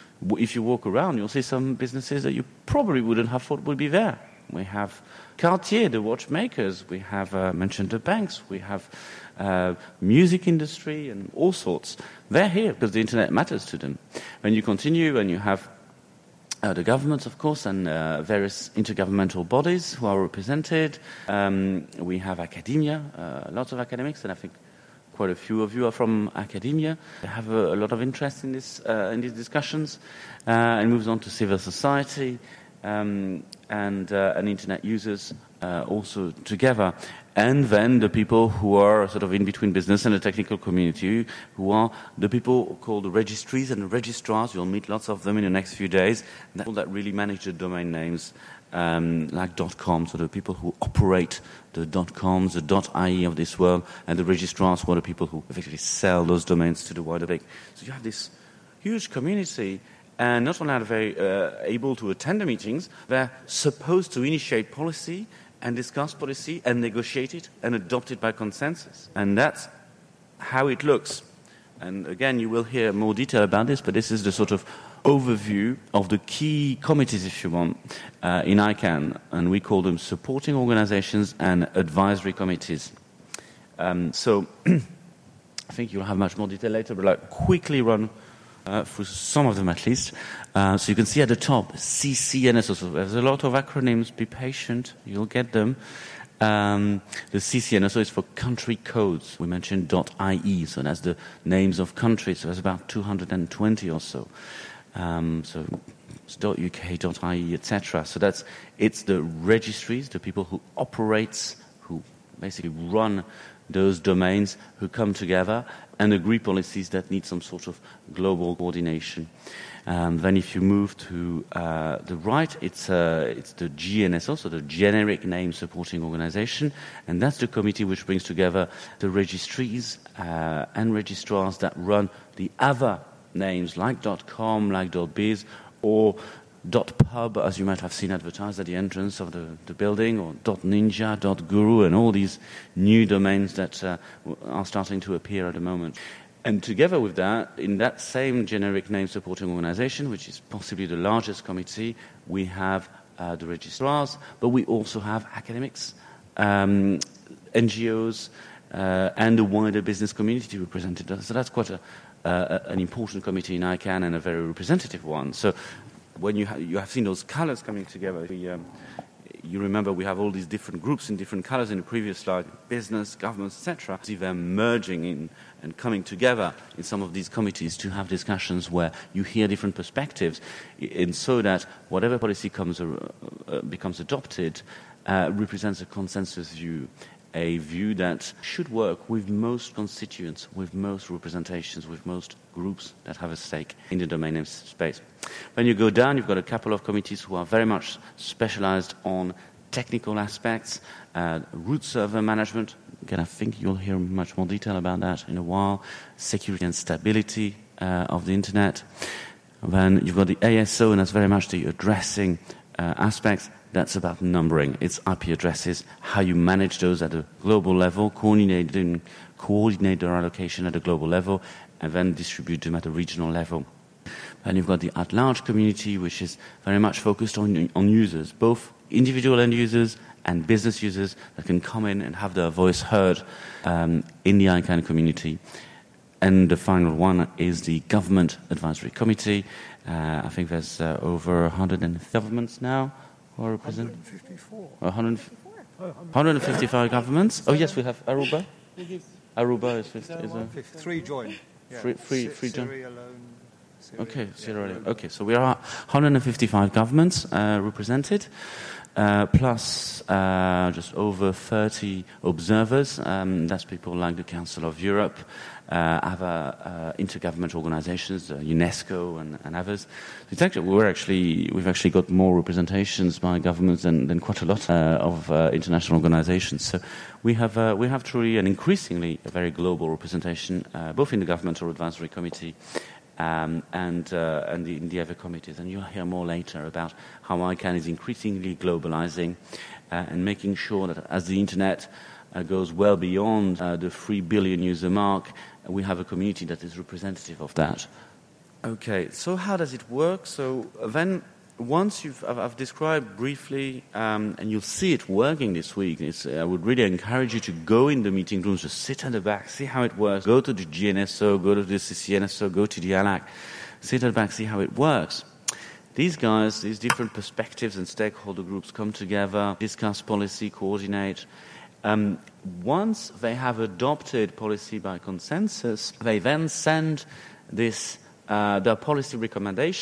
if you walk around, you'll see some businesses that you probably wouldn't have thought would be there. We have Cartier, the watchmakers. We have uh, mentioned the banks. We have uh, music industry and all sorts. They're here because the Internet matters to them. When you continue and you have Uh, the governments, of course, and uh, various intergovernmental bodies who are represented. Um, we have academia, uh, lots of academics, and I think quite a few of you are from academia. They have a, a lot of interest in this uh, in these discussions. Uh, and moves on to civil society um, and, uh, and Internet users uh, also together. And then the people who are sort of in between business and the technical community, who are the people called the registries and the registrars. You'll meet lots of them in the next few days. And people that really manage the domain names, um, like .com, so the people who operate the .coms, the .ie of this world, and the registrars who are the people who effectively sell those domains to the wider public. So you have this huge community, and not only are they very uh, able to attend the meetings, they're supposed to initiate policy and discuss policy and negotiate it and adopt it by consensus. And that's how it looks. And again, you will hear more detail about this, but this is the sort of overview of the key committees, if you want, uh, in ICANN. And we call them supporting organizations and advisory committees. Um, so I think you'll have much more detail later, but I'll quickly run Uh, for some of them at least. Uh, so you can see at the top, C C N S O. So there's a lot of acronyms. Be patient. You'll get them. Um, the C C N S O is for country codes. We mentioned .ie, so that's the names of countries. So there's about two hundred twenty or so. Um, so it's .uk, .ie, et cetera. So that's it's the registries, the people who operate, who basically run those domains, who come together and agree policies that need some sort of global coordination. Um, then if you move to uh, the right, it's, uh, it's the G N S O, so the Generic Name Supporting Organization, and that's the committee which brings together the registries uh, and registrars that run the other names like .com, like .biz, or .pub, as you might have seen advertised at the entrance of the, the building, or .ninja, .guru, and all these new domains that uh, are starting to appear at the moment. And together with that, in that same generic name supporting organization, which is possibly the largest committee, we have uh, the registrars, but we also have academics, um, N G Os, uh, and the wider business community represented. So that's quite a, uh, an important committee in ICANN and a very representative one. So when you, ha- you have seen those colors coming together, we, um, you remember we have all these different groups in different colors in the previous slide, business, governments, et cetera. See them merging in and coming together in some of these committees to have discussions where you hear different perspectives, and so that whatever policy comes, uh, uh, becomes adopted uh, represents a consensus view. A view that should work with most constituents, with most representations, with most groups that have a stake in the domain name space. When you go down, you've got a couple of committees who are very much specialized on technical aspects, uh, root server management. Again, I think you'll hear much more detail about that in a while. Security and stability uh, of the internet. Then you've got the A S O, and that's very much the addressing uh, aspects. That's about numbering. It's I P addresses, how you manage those at a global level, coordinate, coordinate their allocation at a global level, and then distribute them at a regional level. And you've got the at-large community, which is very much focused on, on users, both individual end users and business users that can come in and have their voice heard um, in the ICANN community. And the final one is the Government Advisory Committee. Uh, I think there's uh, over one hundred governments now. Or represent one hundred fifty-four. one hundred, one hundred fifty-five governments. Oh yes, we have Aruba. Aruba is, is, is a three join. Yeah. Free, free, free join. Sierra Leone. Syria, okay, Sierra Leone. Yeah. Okay, so we are one hundred fifty-five governments uh, represented, uh, plus uh, just over thirty observers. Um, that's people like the Council of Europe, uh, other uh, intergovernmental organizations, uh, UNESCO, and, and others. It's actually we're actually we've actually got more representations by governments than, than quite a lot uh, of uh, international organizations. So we have uh, we have truly and increasingly a very global representation, uh, both in the Governmental Advisory Committee um, and uh, and the, in the other committees. And you'll hear more later about how ICANN is increasingly globalizing uh, and making sure that as the internet uh, goes well beyond uh, the three billion user mark, we have a community that is representative of that. Okay, so how does it work? So then, once you've, I've, I've described briefly, um, and you'll see it working this week, it's, I would really encourage you to go in the meeting rooms, just sit at the back, see how it works, go to the G N S O, go to the C C N S O, go to the A L A C, sit at the back, see how it works. These guys, these different perspectives and stakeholder groups come together, discuss policy, coordinate. Um, once they have adopted policy by consensus, they then send this Uh, their policy recommendation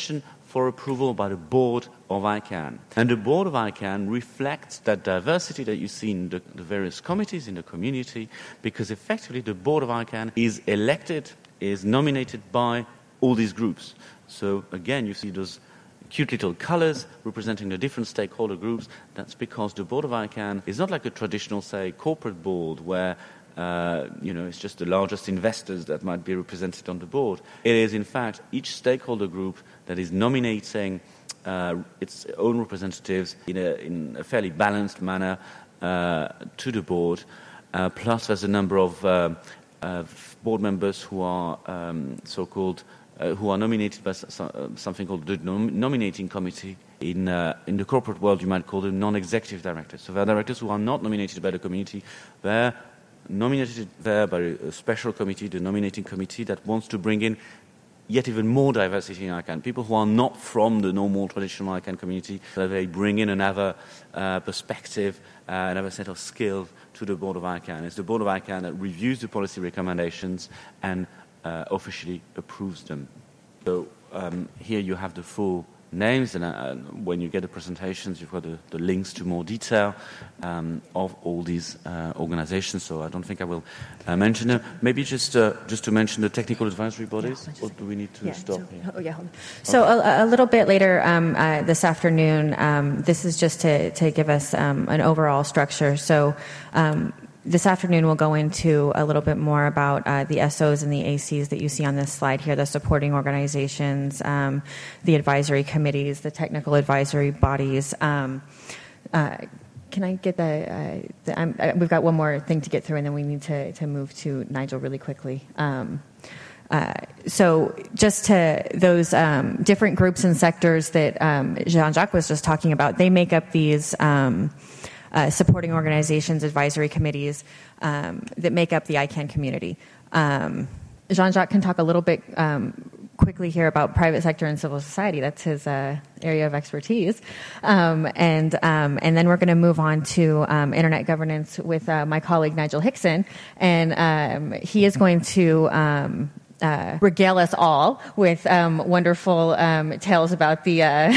for approval by the board of ICANN. And the board of ICANN reflects that diversity that you see in the, the various committees in the community, because effectively the board of ICANN is elected, is nominated by all these groups. So again, you see those cute little colors representing the different stakeholder groups. That's because the board of ICANN is not like a traditional, say, corporate board where uh, you know, it's just the largest investors that might be represented on the board. It is, in fact, each stakeholder group that is nominating uh, its own representatives in a, in a fairly balanced manner uh, to the board. Uh, plus, there's a number of uh, uh, board members who are um, so-called Uh, who are nominated by so, uh, something called the nom- nominating committee. In, uh, in the corporate world, you might call them non-executive directors. So they are directors who are not nominated by the community. They're nominated there by a special committee, the nominating committee, that wants to bring in yet even more diversity in ICANN. People who are not from the normal traditional ICANN community, so they bring in another uh, perspective, uh, another set of skills to the board of ICANN. It's the board of ICANN that reviews the policy recommendations and Uh, officially approves them. So um, here you have the full names, and uh, when you get the presentations, you've got the, the links to more detail um, of all these uh, organizations. So I don't think I will uh, mention them. Maybe just uh, just to mention the technical advisory bodies, yeah, or do we need to yeah, stop so, here? Oh, yeah. So okay. a, a little bit later um, uh, this afternoon, um, this is just to, to give us um, an overall structure. So um, This afternoon, we'll go into a little bit more about uh, the S Os and the A Cs that you see on this slide here, the supporting organizations, um, the advisory committees, the technical advisory bodies. Um, uh, can I get the, uh, the um, uh, we've got one more thing to get through, and then we need to, to move to Nigel really quickly. Um, Uh, so just to those um, different groups and sectors that um, Jean-Jacques was just talking about, they make up these um, uh, supporting organizations, advisory committees um, that make up the ICANN community. Um, Jean-Jacques can talk a little bit um, quickly here about private sector and civil society. That's his uh, area of expertise. Um, and um, and then we're going to move on to um, internet governance with uh, my colleague Nigel Hickson. And um, he is going to um, Uh, regale us all with um, wonderful um, tales about the uh,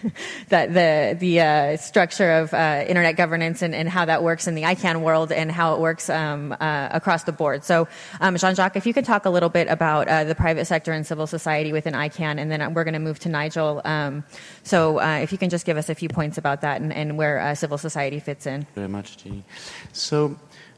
the the, the uh, structure of uh, internet governance and, and how that works in the ICANN world and how it works um, uh, across the board. So, um, Jean-Jacques, if you could talk a little bit about uh, the private sector and civil society within ICANN, and then we're going to move to Nigel. Um, so, uh, if you can just give us a few points about that and, and where uh, civil society fits in. Very much, Jeannie. So.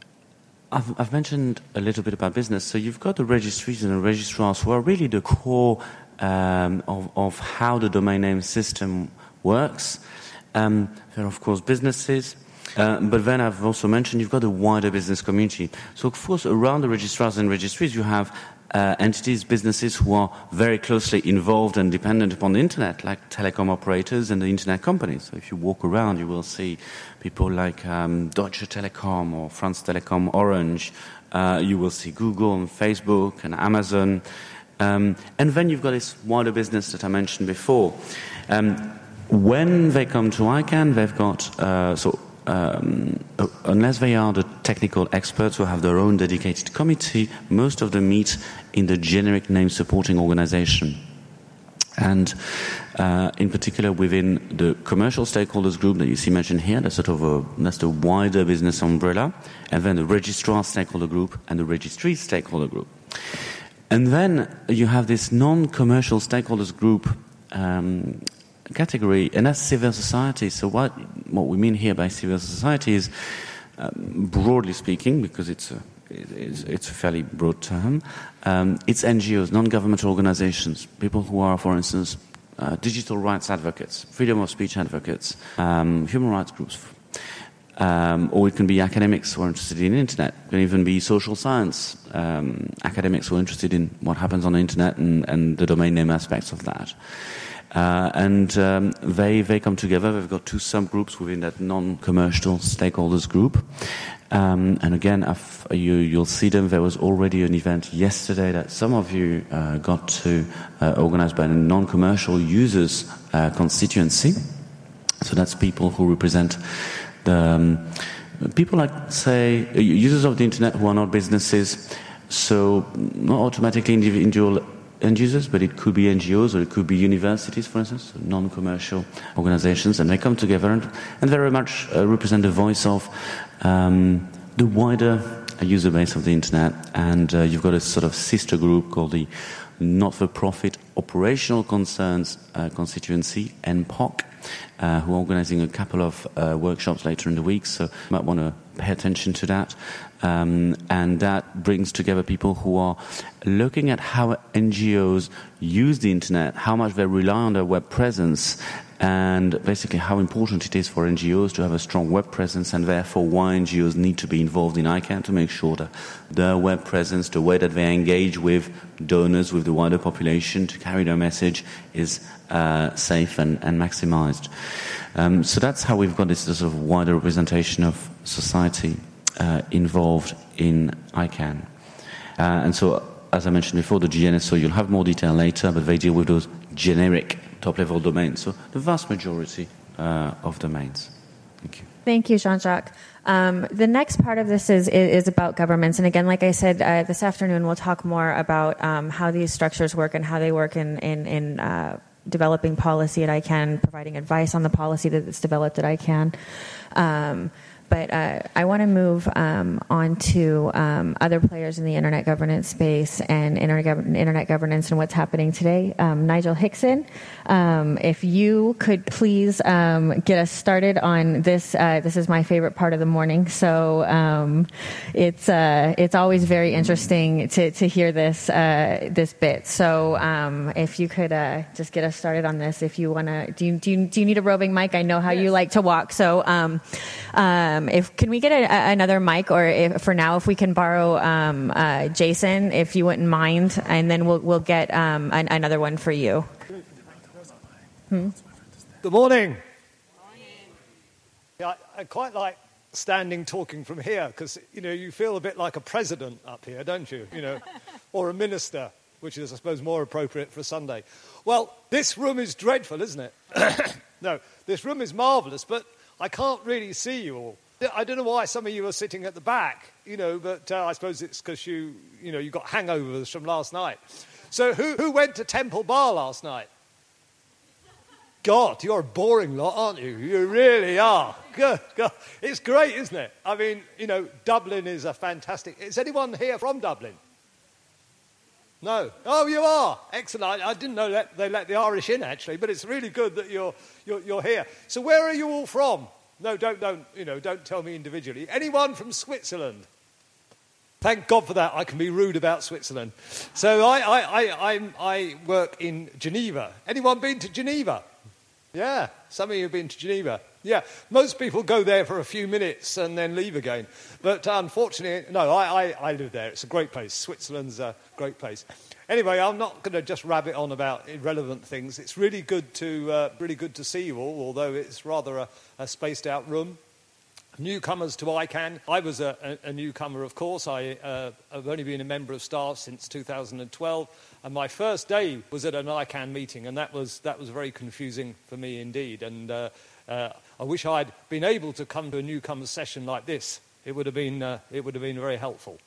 I've, I've mentioned a little bit about business. So you've got the registries and the registrars who are really the core um, of, of how the domain name system works. Um, there are, of course, businesses. Uh, but then I've also mentioned you've got a wider business community. So, of course, around the registrars and registries, you have uh, entities, businesses who are very closely involved and dependent upon the Internet, like telecom operators and the Internet companies. So if you walk around, you will see people like um, Deutsche Telekom or France Telecom, Orange. Uh, you will see Google and Facebook and Amazon. Um, and then you've got this wider business that I mentioned before. Um, when they come to ICANN, they've got... Uh, so. Um, unless they are the technical experts who have their own dedicated committee, most of them meet in the generic name supporting organization. And uh, in particular within the commercial stakeholders group that you see mentioned here, that's sort of a, that's the wider business umbrella, and then the registrar stakeholder group and the registry stakeholder group. And then you have this non-commercial stakeholders group um, category, and that's civil society. So what what we mean here by civil society is, um, broadly speaking, because it's a, it's, it's a fairly broad term, um, it's N G Os, non-governmental organizations, people who are, for instance, uh, digital rights advocates, freedom of speech advocates, um, human rights groups, um, or it can be academics who are interested in the Internet. It can even be social science um, academics who are interested in what happens on the Internet and, and the domain name aspects of that. Uh, and um, they they come together. They've got two subgroups within that non-commercial stakeholders group. Um, and again, I've, you, you'll see them. There was already an event yesterday that some of you uh, got to uh, organize by a non-commercial users uh, constituency. So that's people who represent the um, people like, say, users of the Internet who are not businesses. So not automatically individual end users, but it could be N G Os or it could be universities, for instance, non-commercial organizations, and they come together and, and very much uh, represent the voice of um, the wider user base of the internet. And uh, you've got a sort of sister group called the Not-for-Profit Operational Concerns uh, Constituency, N P O C, uh, who are organizing a couple of uh, workshops later in the week, so you might want to pay attention to that. Um, and that brings together people who are looking at how N G Os use the internet, how much they rely on their web presence, and basically how important it is for N G Os to have a strong web presence, and therefore why N G Os need to be involved in ICANN to make sure that their web presence, the way that they engage with donors, with the wider population to carry their message is uh, safe and, and maximized. Um, so that's how we've got this sort of wider representation of society uh, involved in ICANN. Uh, and so, as I mentioned before, the G N S O, you'll have more detail later, but they deal with those generic top-level domains, so the vast majority uh, of domains. Thank you. Thank you, Jean-Jacques. Um, the next part of this is, is about governments. And again, like I said, uh, this afternoon we'll talk more about um, how these structures work and how they work in, in, in uh, developing policy at ICANN, providing advice on the policy that's developed at ICANN. Um, But uh, I want to move um, on to um, other players in the internet governance space and internet, internet governance and what's happening today. Um, Nigel Hickson, um, if you could please um, get us started on this. Uh, this is my favorite part of the morning, so um, it's uh, it's always very interesting to, to hear this uh, this bit. So um, if you could uh, just get us started on this, if you want to, do you, do you do you need a roving mic? I know how yes. you like to walk, so. Um, um, If can we get a, a, another mic, or if, for now, if we can borrow um, uh, Jason, if you wouldn't mind, and then we'll we'll get um, an, another one for you. Hmm? Good morning. Yeah, I, I quite like standing talking from here because you know you feel a bit like a president up here, don't you? You know, or a minister, which is I suppose more appropriate for a Sunday. Well, this room is dreadful, isn't it? No, this room is marvellous, but I can't really see you all. I don't know why some of you are sitting at the back, you know, but uh, I suppose it's because you, you know, you got hangovers from last night. So who, who went to Temple Bar last night? God, you're a boring lot, aren't you? You really are. Good God. It's great, isn't it? I mean, you know, Dublin is a fantastic... Is anyone here from Dublin? No. Oh, you are. Excellent. I, I didn't know that they let the Irish in, actually, but it's really good that you're, you're, you're here. So where are you all from? No, don't, don't, you know, don't tell me individually. Anyone from Switzerland? Thank God for that. I can be rude about Switzerland. So I, I, I, I'm, I work in Geneva. Anyone been to Geneva? Yeah, some of you have been to Geneva. Yeah, most people go there for a few minutes and then leave again. But unfortunately, no, I, I, I live there. It's a great place. Switzerland's a great place. Anyway, I'm not going to just rabbit on about irrelevant things. It's really good to uh, really good to see you all, although it's rather a, a spaced-out room. Newcomers to ICANN. I was a, a, a newcomer, of course. I, uh, I've only been a member of staff since two thousand twelve, and my first day was at an ICANN meeting, and that was that was very confusing for me indeed. And uh, uh, I wish I'd been able to come to a newcomer session like this. It would have been uh, it would have been very helpful.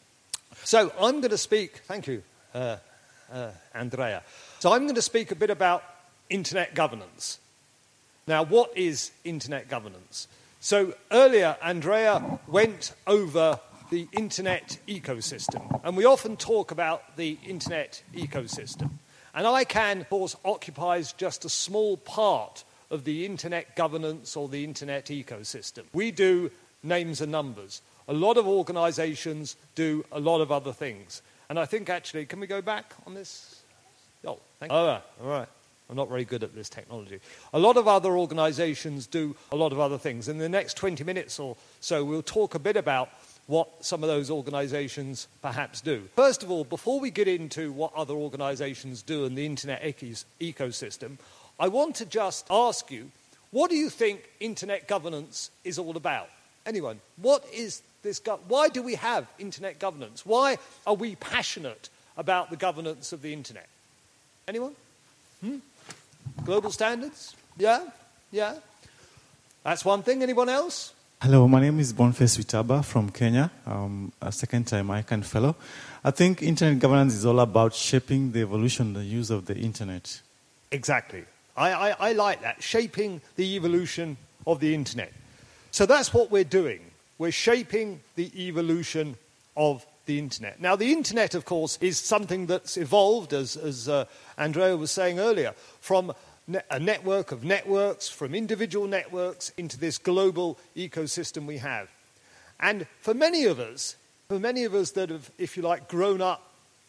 So I'm going to speak. Thank you. Uh, uh, Andrea. So I'm going to speak a bit about internet governance. Now, what is internet governance? So earlier, Andrea went over the internet ecosystem, and we often talk about the internet ecosystem. And ICANN, of course, occupies just a small part of the internet governance or the internet ecosystem. We do names and numbers. A lot of organizations do a lot of other things. And I think, actually, can we go back on this? Oh, thank you. All right, all right. I'm not very good at this technology. A lot of other organizations do a lot of other things. In the next twenty minutes or so, we'll talk a bit about what some of those organizations perhaps do. First of all, before we get into what other organizations do in the internet ecosystem, I want to just ask you, what do you think internet governance is all about? Anyone? What is this? Go- Why do we have internet governance? Why are we passionate about the governance of the internet? Anyone? Hmm? Global standards? Yeah? Yeah? That's one thing. Anyone else? Hello, my name is Boniface Witaba from Kenya, um, a second-time I CAN fellow. I think internet governance is all about shaping the evolution, the use of the internet. Exactly. I, I, I like that, shaping the evolution of the internet. So that's what we're doing. We're shaping the evolution of the internet. Now, the internet, of course, is something that's evolved, as, as uh, Andrea was saying earlier, from a network of networks, from individual networks into this global ecosystem we have. And for many of us, for many of us that have, if you like, grown up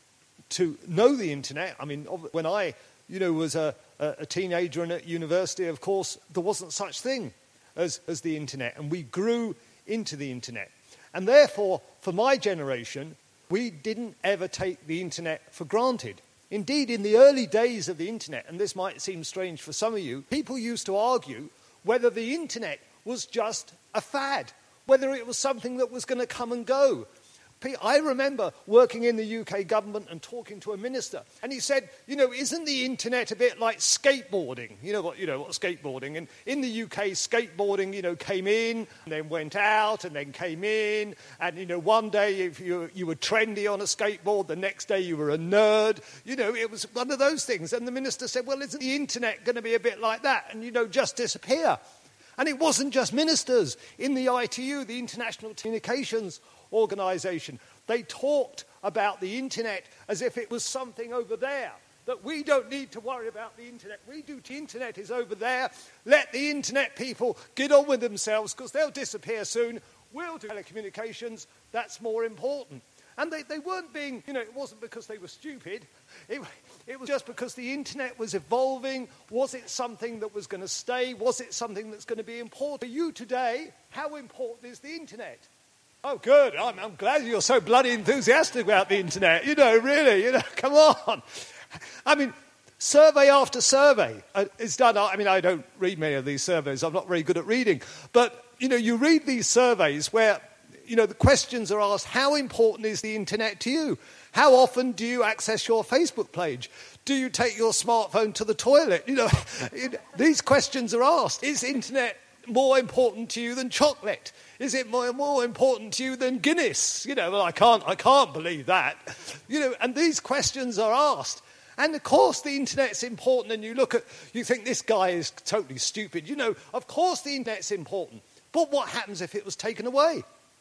to know the internet, I mean, when I, you know, was a, a teenager and at university, of course, there wasn't such thing as, as the internet, and we grew into the internet. And therefore, for my generation, we didn't ever take the internet for granted. Indeed, in the early days of the internet, and this might seem strange for some of you, people used to argue whether the internet was just a fad, whether it was something that was going to come and go. I remember working in the U K government and talking to a minister, and he said, you know, isn't the internet a bit like skateboarding? You know what, you know what skateboarding? And in the U K, skateboarding, you know, came in and then went out and then came in. And, you know, one day if you, you were trendy on a skateboard, the next day you were a nerd. You know, it was one of those things. And the minister said, well, isn't the internet going to be a bit like that and, you know, just disappear? And it wasn't just ministers. In the I T U, the International Communications Organization, they talked about the internet as if it was something over there, that we don't need to worry about the internet. We do, the internet is over there. Let the internet people get on with themselves because they'll disappear soon. We'll do telecommunications. That's more important. And they, they weren't being, you know, it wasn't because they were stupid. It, it was just because the internet was evolving. Was it something that was going to stay? Was it something that's going to be important? For you today, how important is the internet? Oh, good. I'm, I'm glad you're so bloody enthusiastic about the internet. You know, really, you know, come on. I mean, survey after survey is done. I mean, I don't read many of these surveys. I'm not very good at reading. But, you know, you read these surveys where, you know, the questions are asked, how important is the internet to you? How often do you access your Facebook page? Do you take your smartphone to the toilet? You know, it, these questions are asked. Is internet more important to you than chocolate? Is it more, more important to you than Guinness? You know, well, I can't, I can't believe that. You know, and these questions are asked. And of course the internet's important, and you look at, you think this guy is totally stupid. You know, of course the internet's important. But what happens if it was taken away?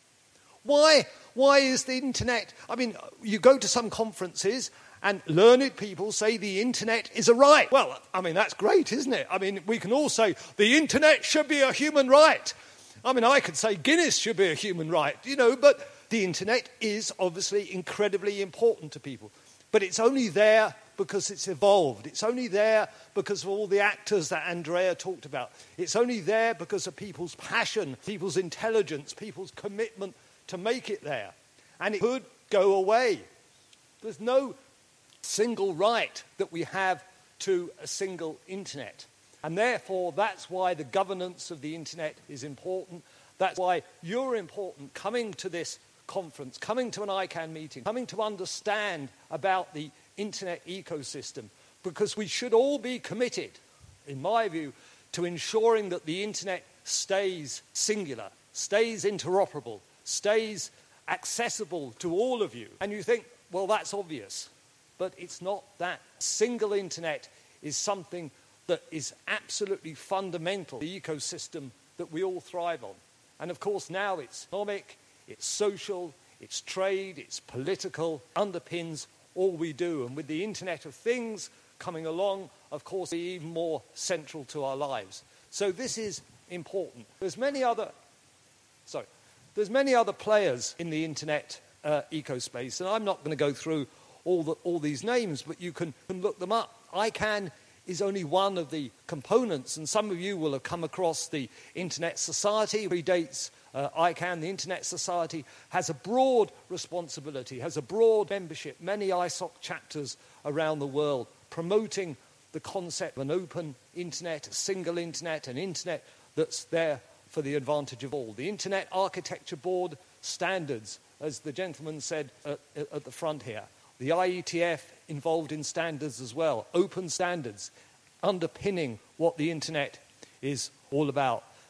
Why, why is the internet, I mean, you go to some conferences and learned people say the internet is a right. Well, I mean, that's great, isn't it? I mean, we can all say the internet should be a human right. I mean, I could say Guinness should be a human right, you know, but the internet is obviously incredibly important to people. But it's only there because it's evolved. It's only there because of all the actors that Andrea talked about. It's only there because of people's passion, people's intelligence, people's commitment to make it there. And it could go away. There's no single right that we have to a single internet. And therefore, that's why the governance of the internet is important. That's why you're important coming to this conference, coming to an I CAN meeting, coming to understand about the internet ecosystem, because we should all be committed, in my view, to ensuring that the internet stays singular, stays interoperable, stays accessible to all of you. And you think, well, that's obvious. But it's not that. Single internet is something that is absolutely fundamental to the ecosystem that we all thrive on. And of course now it's economic, it's social, it's trade, it's political, underpins all we do. And with the Internet of Things coming along, of course, it's even more central to our lives. So this is important. There's many other, sorry, there's many other players in the internet uh, ecospace, and I'm not going to go through all the, all these names, but you can, can look them up. I CAN is only one of the components, and some of you will have come across the Internet Society, predates uh, I CAN. The Internet Society has a broad responsibility, has a broad membership, many I S O C chapters around the world, promoting the concept of an open internet, a single internet, an internet that's there for the advantage of all. The Internet Architecture Board standards, as the gentleman said at, at the front here. The I E T F involved in standards as well, open standards underpinning what the internet is all about.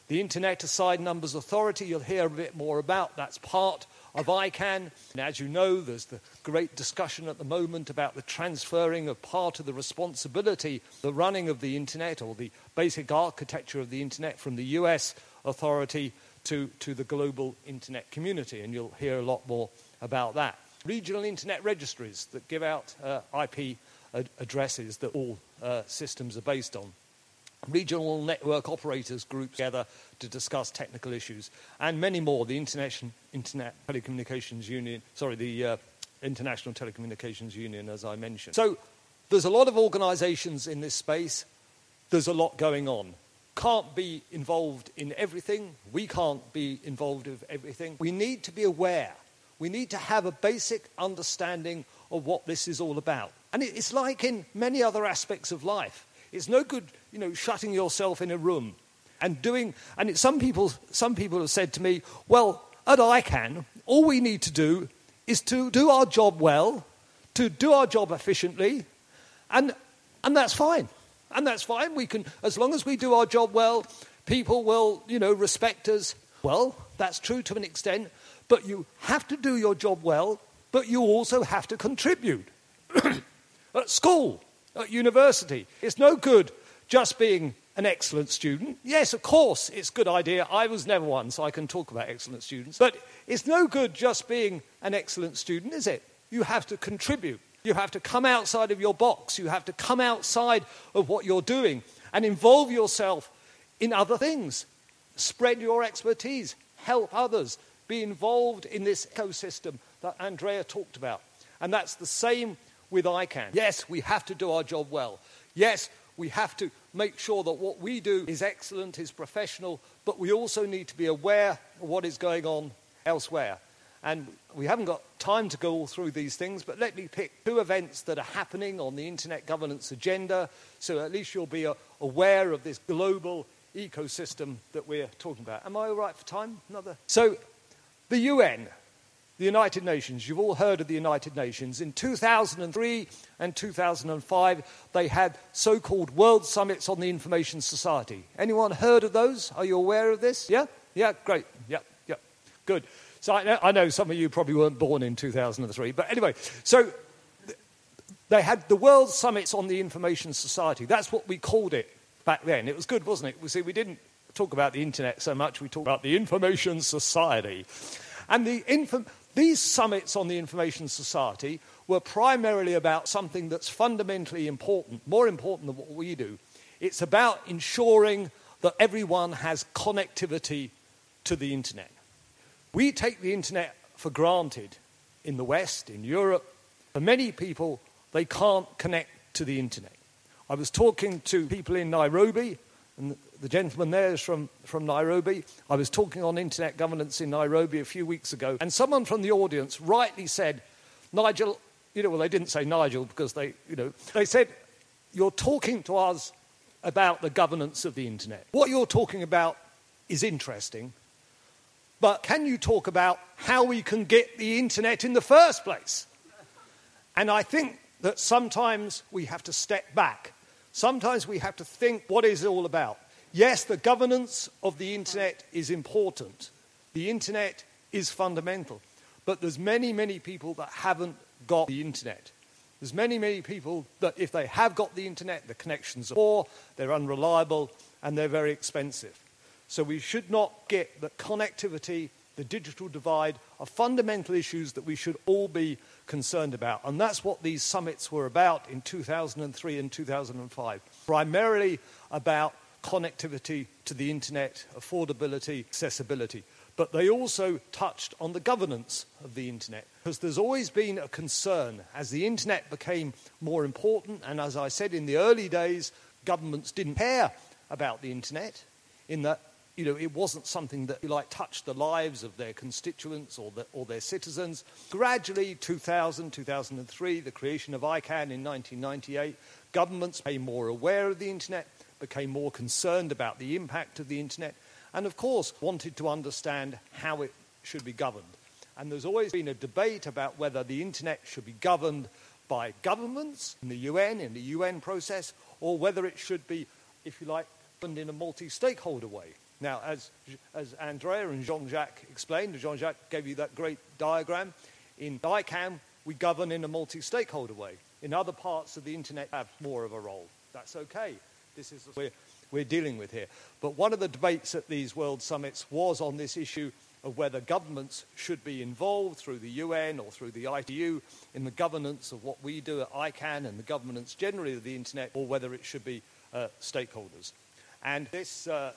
The Internet Assigned Numbers Authority, you'll hear a bit more about. That's part of I CANN. And as you know, there's the great discussion at the moment about the transferring of part of the responsibility, the running of the Internet or the basic architecture of the Internet from the U S authority to, to the global Internet community. And you'll hear a lot more about that. Regional Internet registries that give out uh, I P ad- addresses that all uh, systems are based on. Regional network operators group together to discuss technical issues, and many more. The International Internet Telecommunications Union, sorry, the uh, International Telecommunications Union, as I mentioned. So there's a lot of organizations in this space. There's a lot going on. Can't be involved in everything. We can't be involved in everything. We need to be aware. We need to have a basic understanding of what this is all about. And it's like in many other aspects of life. It's no good, you know, shutting yourself in a room and doing... And it, some people some people have said to me, well, at I CANN, all we need to do is to do our job well, to do our job efficiently, and and that's fine. And that's fine. We can, as long as we do our job well, people will, you know, respect us. Well, that's true to an extent, but you have to do your job well, but you also have to contribute. At school, at university, it's no good just being an excellent student. Yes, of course, it's a good idea. I was never one, so I can talk about excellent students. But it's no good just being an excellent student, is it? You have to contribute. You have to come outside of your box. You have to come outside of what you're doing and involve yourself in other things. Spread your expertise. Help others. Be involved in this ecosystem that Andrea talked about. And that's the same with I CANN. Yes, we have to do our job well. Yes, we have to make sure that what we do is excellent, is professional, but we also need to be aware of what is going on elsewhere. And we haven't got time to go all through these things, but let me pick two events that are happening on the Internet governance agenda, so at least you'll be uh, aware of this global ecosystem that we're talking about. Am I all right for time? Another? So, the U N, the United Nations, you've all heard of the United Nations. In two thousand three and two thousand five, they had so-called World Summits on the Information Society. Anyone heard of those? Are you aware of this? Yeah? Yeah, great. Yeah, yeah, good. So I know, I know some of you probably weren't born in two thousand three, but anyway, so th- they had the World Summits on the Information Society. That's what we called it back then. It was good, wasn't it? We see, we didn't talk about the internet so much, we talked about the Information Society. And the info- these summits on the Information Society were primarily about something that's fundamentally important, more important than what we do. It's about ensuring that everyone has connectivity to the internet. We take the internet for granted in the West, in Europe. For many people, they can't connect to the internet. I was talking to people in Nairobi, and the gentleman there is from, from Nairobi. I was talking on internet governance in Nairobi a few weeks ago, and someone from the audience rightly said, Nigel, you know, well, they didn't say Nigel because they, you know, they said, you're talking to us about the governance of the internet. What you're talking about is interesting, but can you talk about how we can get the internet in the first place? And I think that sometimes we have to step back. Sometimes we have to think, what is it all about? Yes, the governance of the internet is important. The internet is fundamental. But there's many, many people that haven't got the internet. There's many, many people that if they have got the internet, the connections are poor, they're unreliable, and they're very expensive. So we should not get that connectivity, the digital divide, are fundamental issues that we should all be concerned about. And that's what these summits were about in two thousand three and two thousand five. Primarily about connectivity to the internet, affordability, accessibility. But they also touched on the governance of the internet. Because there's always been a concern as the internet became more important, and as I said in the early days, governments didn't care about the internet, in that you know, it wasn't something that, like, touched the lives of their constituents or, the, or their citizens. Gradually, two thousand, two thousand three, the creation of I CANN in nineteen ninety-eight, governments became more aware of the internet, became more concerned about the impact of the internet, and, of course, wanted to understand how it should be governed. And there's always been a debate about whether the internet should be governed by governments in the U N, in the U N process, or whether it should be, if you like, governed in a multi-stakeholder way. Now, as, as Andrea and Jean-Jacques explained, Jean-Jacques gave you that great diagram, in I CANN we govern in a multi-stakeholder way. In other parts of the internet have more of a role. That's okay. This is what we're, we're dealing with here. But one of the debates at these World Summits was on this issue of whether governments should be involved through the U N or through the I T U in the governance of what we do at I CANN and the governance generally of the internet, or whether it should be uh, stakeholders. And this, uh,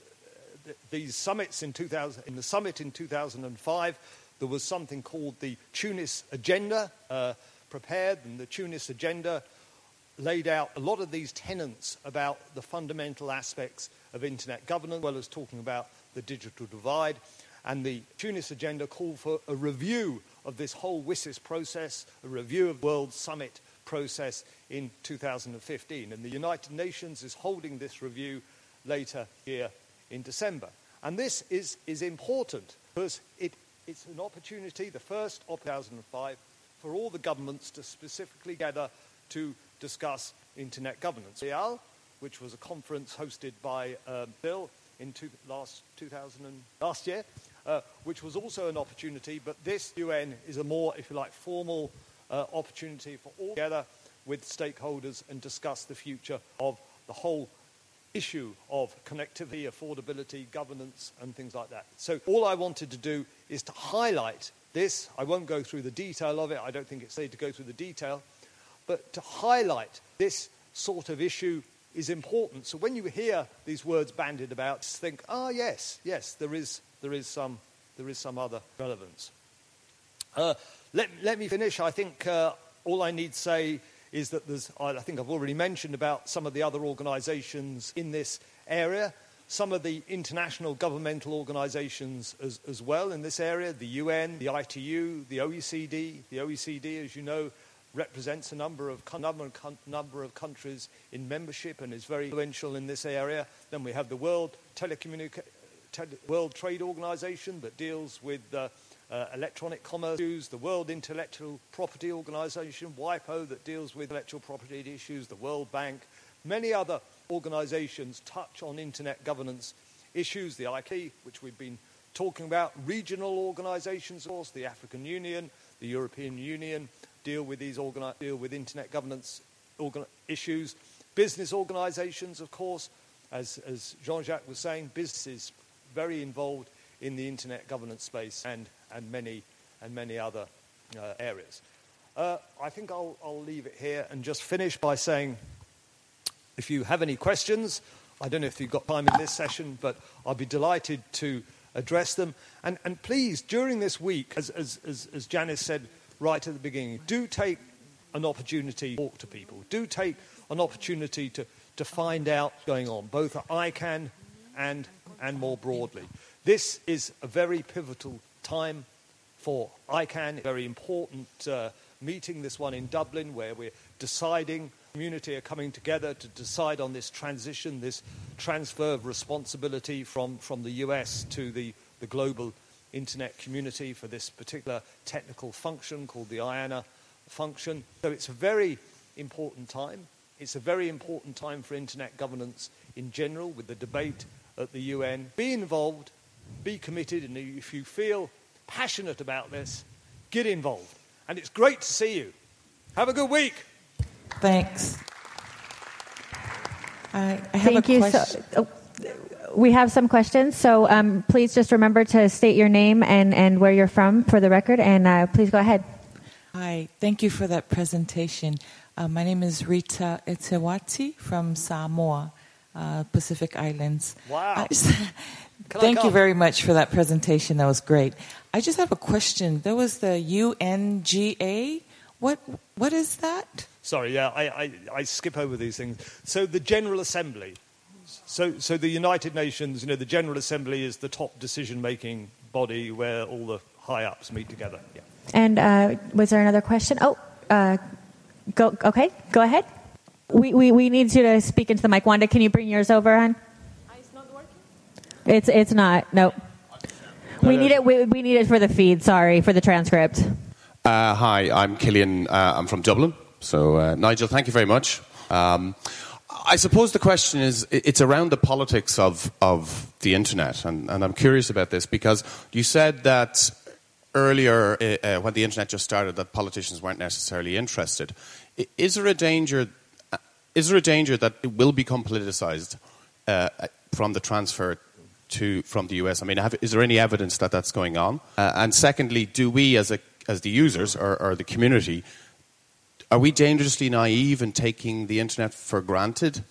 th these summits in two thousand, in the summit in two thousand five, there was something called the Tunis Agenda uh, prepared, and the Tunis Agenda laid out a lot of these tenets about the fundamental aspects of internet governance, as well as talking about the digital divide. And the Tunis Agenda called for a review of this whole W I S I S process, a review of the World Summit process in two thousand fifteen. And the United Nations is holding this review later here in December. And this is, is important because it, it's an opportunity, the first of two thousand five, for all the governments to specifically gather to discuss internet governance. Real, which was a conference hosted by um, Bill in two, last, two thousand and, last year, uh, which was also an opportunity, but this U N is a more, if you like, formal uh, opportunity for all together with stakeholders and discuss the future of the whole issue of connectivity, affordability, governance, and things like that. So all I wanted to do is to highlight this. I won't go through the detail of it. I don't think it's safe to go through the detail. But to highlight this sort of issue is important. So when you hear these words bandied about, just think, ah, oh, yes, yes, there is, there is some, there is some other relevance. Uh, let, let me finish. I think uh, all I need to say is that there's, I think I've already mentioned about some of the other organizations in this area, some of the international governmental organizations as, as well in this area, the U N, the I T U, the O E C D. The O E C D, as you know, represents a number of, number, number of countries in membership and is very influential in this area. Then we have the World Telecommunica- Tele- World Trade Organization that deals with uh, uh, electronic commerce issues, the World Intellectual Property Organization, WIPO, that deals with intellectual property issues, the World Bank. Many other organizations touch on internet governance issues, the I C A, which we've been talking about, regional organizations, of course, the African Union, the European Union, deal with these organi- deal with internet governance organ- issues. Business organizations, of course, as, as Jean-Jacques was saying, business is very involved in the internet governance space and, and many and many other uh, areas. Uh, I think I'll, I'll leave it here and just finish by saying, if you have any questions, I don't know if you've got time in this session, but I'll be delighted to address them. And, and please, during this week, as, as, as, as Janice said right at the beginning, do take an opportunity to talk to people. Do take an opportunity to, to find out what's going on, both at I CANN and, and more broadly. This is a very pivotal time for I CANN, a very important uh, meeting, this one in Dublin, where we're deciding, community are coming together to decide on this transition, this transfer of responsibility from, from the U S to the, the global internet community for this particular technical function called the I A N A function. So it's a very important time. It's a very important time for internet governance in general, with the debate at the U N. Be involved, be committed, and if you feel passionate about this, get involved. And it's great to see you. Have a good week. Thanks. I, I have Thank a you. question. So, oh, we have some questions, so um, please just remember to state your name and, and where you're from for the record, and uh, please go ahead. Hi, thank you for that presentation. Uh, my name is Rita Etewati from Samoa, uh, Pacific Islands. Wow. Just, thank you very much for that presentation. That was great. I just have a question. There was the U N G A. What What is that? Sorry, yeah, I, I, I skip over these things. So the General Assembly. So, so the United Nations, you know, the General Assembly is the top decision-making body where all the high-ups meet together. Yeah. And uh, was there another question? Oh, uh, go. Okay, go ahead. We, we we need you to speak into the mic. Wanda, can you bring yours over, hon? It's not working? It's it's not. Nope. No, we no. need it. We, we need it for the feed. Sorry, for the transcript. Uh, hi, I'm Killian. Uh, I'm from Dublin. So, uh, Nigel, thank you very much. Um, I suppose the question is, it's around the politics of, of the internet, and, and I'm curious about this because you said that earlier, uh, when the internet just started, that politicians weren't necessarily interested. Is there a danger? Is there a danger that it will become politicized uh, from the transfer to from the U S? I mean, have, is there any evidence that that's going on? Uh, and secondly, do we, as a as the users or, or the community, are we dangerously naive in taking the internet for granted?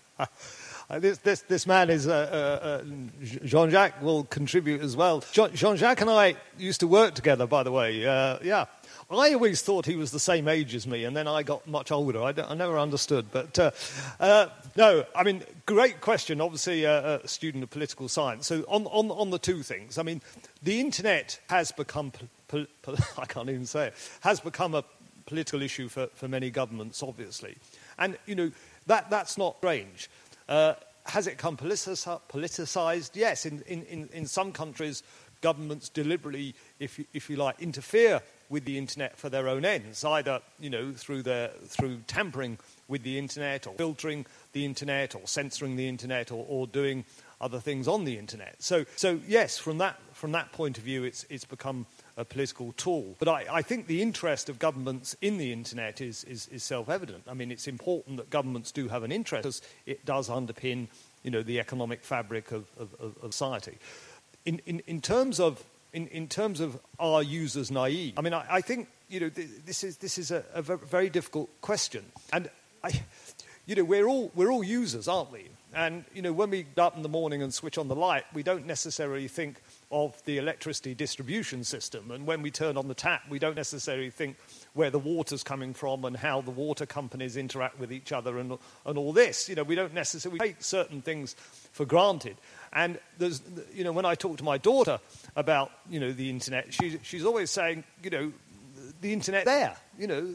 This, this, this man is, uh, uh, Jean-Jacques will contribute as well. Jean-Jacques and I used to work together, by the way. Uh, yeah. I always thought he was the same age as me, and then I got much older. I, I never understood. But, uh, uh, no, I mean, great question. Obviously, uh, a student of political science. So on, on, on the two things, I mean, the internet has become, pol- pol- I can't even say it, has become a political issue for, for many governments, obviously. And, you know, that that's not strange. Uh, has it become politicised? Yes. In, in, in some countries, governments deliberately, if you, if you like, interfere with the internet for their own ends, either, you know, through their through tampering with the internet or filtering the internet or censoring the internet or, or doing other things on the internet. So, so yes, from that from that point of view, it's it's become a political tool. But I, I think the interest of governments in the internet is, is, is self-evident. I mean, it's important that governments do have an interest because it does underpin, you know, the economic fabric of, of, of society. In, in, in terms of in, in terms of are users naive? I mean, I, I think, you know, th- this is this is a, a very difficult question. And I, you know, we're all we're all users, aren't we? And, you know, when we get up in the morning and switch on the light, we don't necessarily think of the electricity distribution system. And when we turn on the tap, we don't necessarily think where the water's coming from and how the water companies interact with each other and, and all this. You know, we don't necessarily take certain things for granted. And there's, you know, when I talk to my daughter about, you know, the internet, she, she's always saying, you know, the internet there, you know,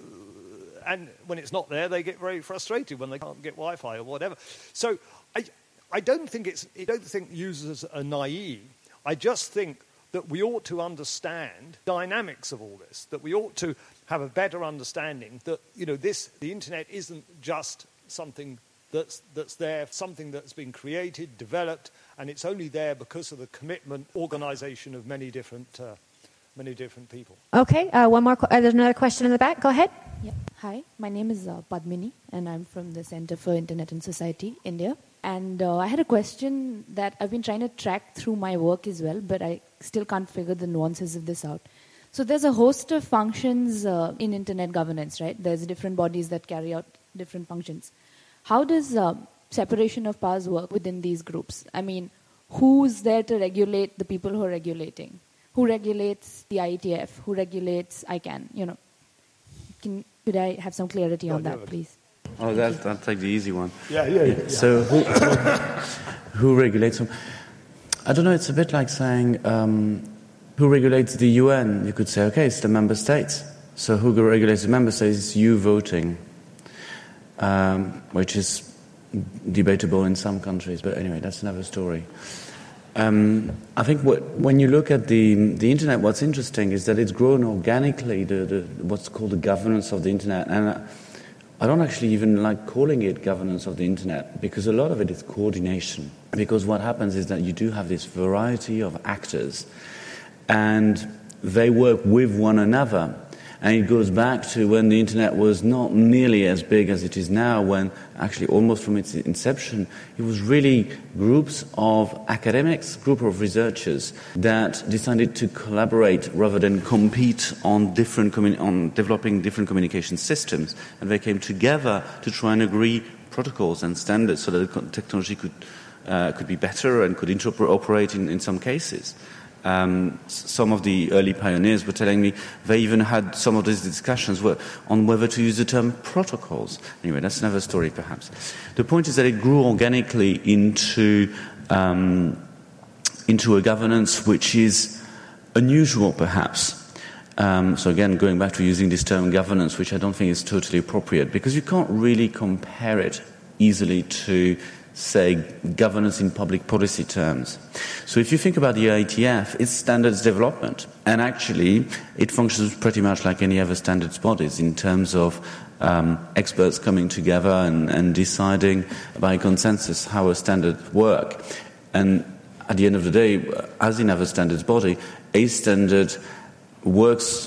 and when it's not there, they get very frustrated when they can't get Wi-Fi or whatever. So I, I don't think it's, I don't think users are naive. I just think that we ought to understand dynamics of all this, that we ought to have a better understanding that, you know, this, the internet isn't just something that's, that's there, something that's been created, developed, and it's only there because of the commitment, organization of many different, uh, many different people. Okay, uh, one more, qu- uh, there's another question in the back. Go ahead. Yeah. Hi, my name is uh, Padmini, and I'm from the Center for Internet and Society, India. And uh, I had a question that I've been trying to track through my work as well, but I still can't figure the nuances of this out. So there's a host of functions uh, in internet governance, right? There's different bodies that carry out different functions. How does uh, separation of powers work within these groups? I mean, who's there to regulate the people who are regulating? Who regulates the I E T F? Who regulates I CANN? You know, can, could I have some clarity on that, please? Oh, that, I'll take the easy one. Yeah, yeah, yeah. yeah. So who, who regulates them? I don't know, it's a bit like saying, um, who regulates the U N? You could say, okay, it's the member states. So who regulates the member states? It's you voting, um, which is debatable in some countries. But anyway, that's another story. Um, I think what, when you look at the the internet, what's interesting is that it's grown organically, the, the what's called the governance of the internet. And uh, I don't actually even like calling it governance of the internet, because a lot of it is coordination. Because what happens is that you do have this variety of actors, and they work with one another. And it goes back to when the internet was not nearly as big as it is now, when actually almost from its inception, it was really groups of academics, group of researchers that decided to collaborate rather than compete on different communi- on developing different communication systems. And they came together to try and agree protocols and standards so that the technology could uh, could be better and could interoperate in, in some cases. Um, some of the early pioneers were telling me they even had some of these discussions were on whether to use the term protocols. Anyway, that's another story, perhaps. The point is that it grew organically into um, into a governance which is unusual, perhaps. Um, so again, going back to using this term governance, which I don't think is totally appropriate, because you can't really compare it easily to, say, governance in public policy terms. So if you think about the I T F, it's standards development. And actually, it functions pretty much like any other standards bodies in terms of um, experts coming together and, and deciding by consensus how a standard work. And at the end of the day, as in other standards body, a standard works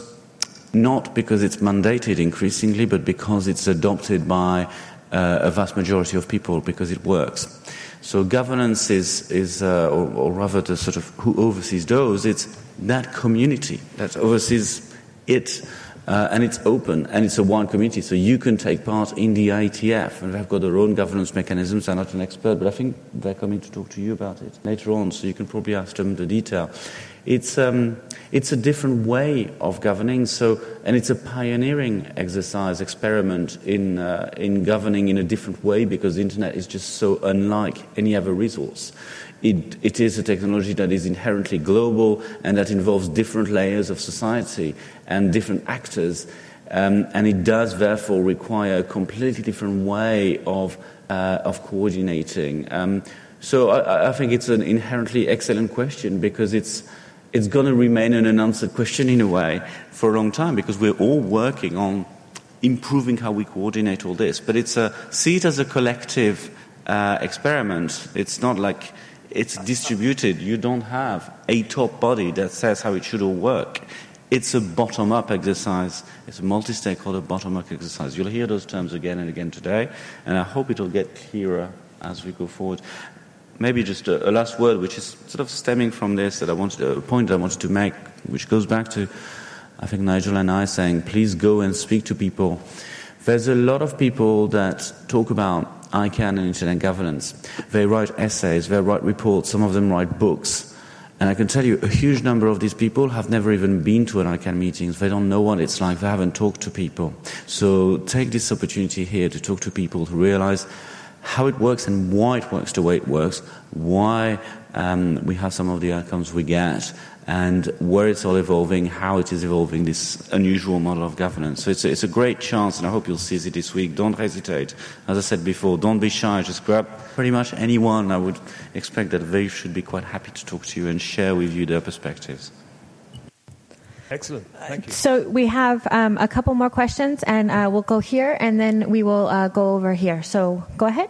not because it's mandated increasingly, but because it's adopted by uh, a vast majority of people, because it works. So governance is, is uh, or, or rather the sort of who oversees those, it's that community that oversees it, uh, and it's open, and it's a one community, so you can take part in the I T F, and they've got their own governance mechanisms. I'm not an expert, but I think they're coming to talk to you about it later on, so you can probably ask them the detail. It's um, it's a different way of governing, so and it's a pioneering exercise, experiment in uh, in governing in a different way, because the internet is just so unlike any other resource. It, it is a technology that is inherently global and that involves different layers of society and different actors, um, and it does therefore require a completely different way of uh, of coordinating. Um, so I, I think it's an inherently excellent question, because it's it's going to remain an unanswered question in a way for a long time, because we're all working on improving how we coordinate all this. But it's a see it as a collective uh, experiment. It's not like it's distributed. You don't have a top body that says how it should all work. It's a bottom-up exercise. It's a multi-stakeholder bottom-up exercise. You'll hear those terms again and again today, and I hope it'll get clearer as we go forward. Maybe just a, a last word, which is sort of stemming from this, that I wanted to, a point that I wanted to make, which goes back to, I think, Nigel and I saying, please go and speak to people. There's a lot of people that talk about I CANN and internet governance. They write essays, they write reports, some of them write books. And I can tell you, a huge number of these people have never even been to an I CANN meeting. They don't know what it's like. They haven't talked to people. So take this opportunity here to talk to people, to realize how it works and why it works the way it works, why um, we have some of the outcomes we get, and where it's all evolving, how it is evolving, this unusual model of governance. So it's a, it's a great chance, and I hope you'll seize it this week. Don't hesitate. As I said before, don't be shy. Just grab pretty much anyone. I would expect that they should be quite happy to talk to you and share with you their perspectives. Excellent. Thank you. So we have um, a couple more questions, and uh, we'll go here, and then we will uh, go over here. So go ahead.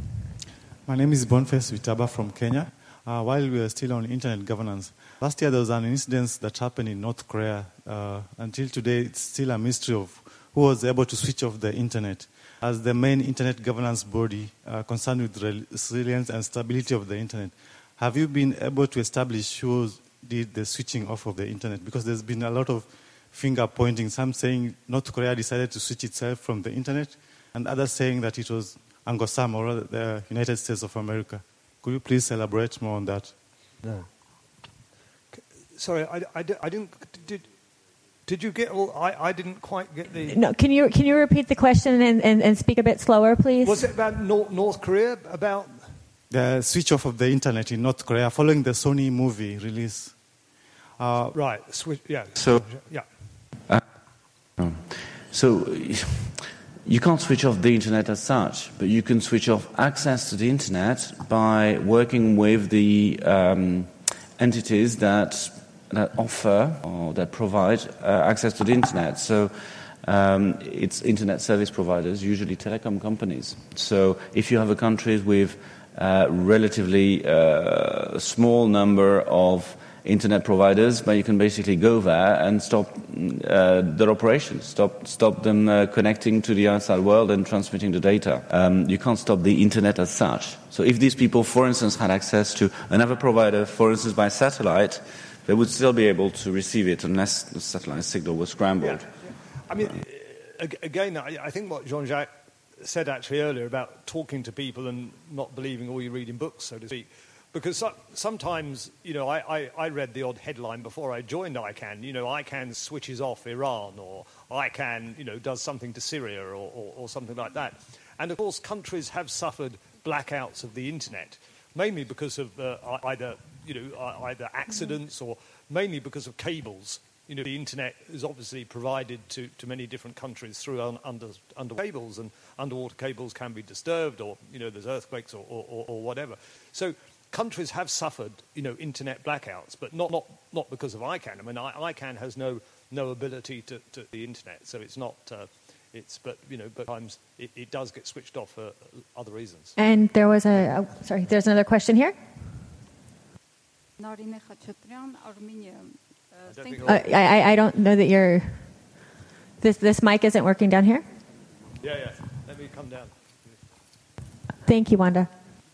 My name is Boniface Vitaba from Kenya. Uh, while we are still on internet governance, last year there was an incident that happened in North Korea. Uh, until today, it's still a mystery of who was able to switch off the internet. As the main internet governance body uh, concerned with the resilience and stability of the internet, have you been able to establish who did the switching off of the internet? Because there's been a lot of finger pointing, some saying North Korea decided to switch itself from the internet, and others saying that it was Angosam, or rather the United States of America. Could you please elaborate more on that? No. Sorry, I, I, I didn't. Did, did you get all? I, I didn't quite get the. No, can you can you repeat the question and, and, and speak a bit slower, please? Was it about North, North Korea? About the switch off of the internet in North Korea following the Sony movie release? Uh, right. Switch. Yeah. So. Yeah. Uh, so. You can't switch off the internet as such, but you can switch off access to the internet by working with the um, entities that that offer or that provide uh, access to the internet. So um, it's internet service providers, usually telecom companies. So if you have a country with a relatively uh, small number of internet providers, but you can basically go there and stop uh, their operations, stop stop them uh, connecting to the outside world and transmitting the data. Um, you can't stop the internet as such. So if these people, for instance, had access to another provider, for instance by satellite, they would still be able to receive it unless the satellite signal was scrambled. Yeah. I mean, again, I think what Jean-Jacques said actually earlier about talking to people and not believing all you read in books, so to speak. Because so, sometimes, you know, I, I, I read the odd headline before I joined I CANN, you know, I CANN switches off Iran, or I CANN, you know, does something to Syria, or, or, or something like that. And, of course, countries have suffered blackouts of the internet, mainly because of uh, either, you know, either accidents or mainly because of cables you know, the internet is obviously provided to, to many different countries through un, under under cables, and underwater cables can be disturbed, or you know, there's earthquakes or, or, or whatever. So countries have suffered, you know, internet blackouts, but not not, not because of ICANN. I mean, I, ICANN has no no ability to, to the internet, so it's not. Uh, it's but you know, but times it, it does get switched off for other reasons. And there was a oh, sorry, there's another question here. Narine Khachaturian, Armenia. Uh, I, I don't know that you're. This this mic isn't working down here. Yeah, yeah. Let me come down. Thank you, Wanda.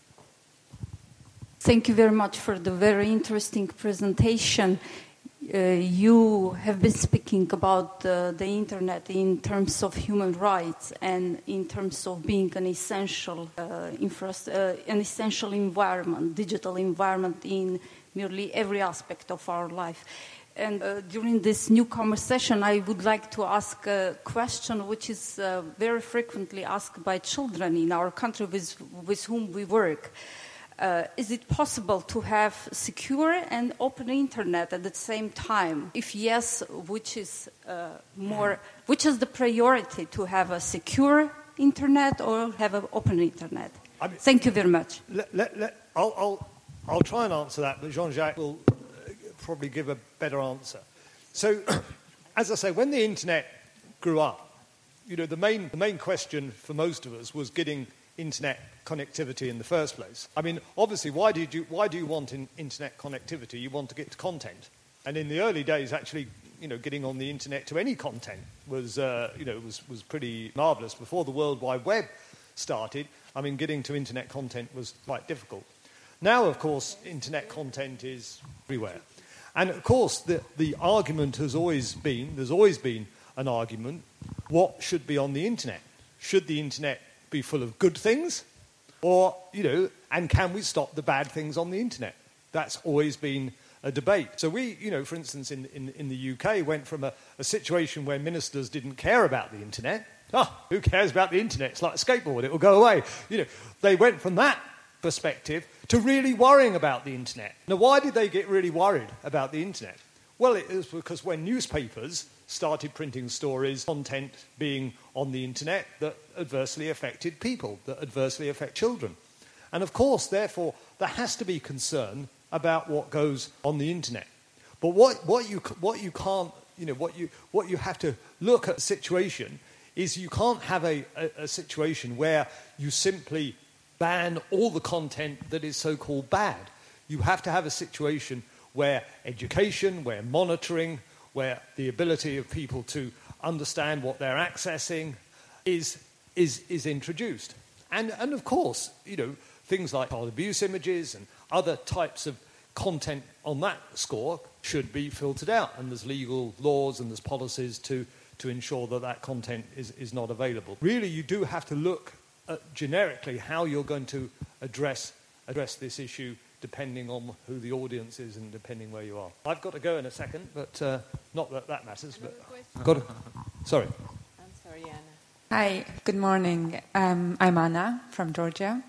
Thank you very much for the very interesting presentation. Uh, you have been speaking about uh, the internet in terms of human rights and in terms of being an essential uh, infra- uh, an essential environment, digital environment in nearly every aspect of our life. And uh, during this newcomer session, I would like to ask a question which is uh, very frequently asked by children in our country with, with whom we work. Uh, is it possible to have secure and open internet at the same time? If yes, which is uh, more, which is the priority, to have a secure internet or have an open internet? I mean, Thank you very much. Let, let, let, I'll, I'll, I'll try and answer that, but Jean-Jacques will probably give a better answer. So, as I say, when the internet grew up, you know, the main the main question for most of us was getting internet connectivity in the first place. I mean, obviously, why did you why do you want in, internet connectivity? You want to get to content, and in the early days, actually, you know, getting on the internet to any content was uh, you know was was pretty marvelous. Before the World Wide Web started, I mean, getting to internet content was quite difficult. Now, of course, internet content is everywhere. And, of course, the, the argument has always been, there's always been an argument, what should be on the internet? Should the internet be full of good things? Or, you know, and can we stop the bad things on the internet? That's always been a debate. So we, you know, for instance, in, in, in the U K, went from a, a situation where ministers didn't care about the internet. Oh, who cares about the internet? It's like a skateboard, it will go away. You know, they went from that perspective to really worrying about the internet. Now, why did they get really worried about the internet? Well, it was because when newspapers started printing stories, content being on the internet that adversely affected people, that adversely affect children. And of course, therefore, there has to be concern about what goes on the internet. But what, what you what you can't, you know, what you what you have to look at a situation is you can't have a, a, a situation where you simply ban all the content that is so-called bad. You have to have a situation where education, where monitoring, where the ability of people to understand what they're accessing is is is introduced. And and of course, you know, things like child abuse images and other types of content on that score should be filtered out, and there's legal laws and there's policies to to ensure that that content is, is not available. Really, you do have to look Uh, generically how you're going to address address this issue depending on who the audience is and depending where you are. I've got to go in a second, but uh, not that that matters. But got to, sorry. I'm sorry, Anna. Hi, good morning. Um, I'm Anna from Georgia.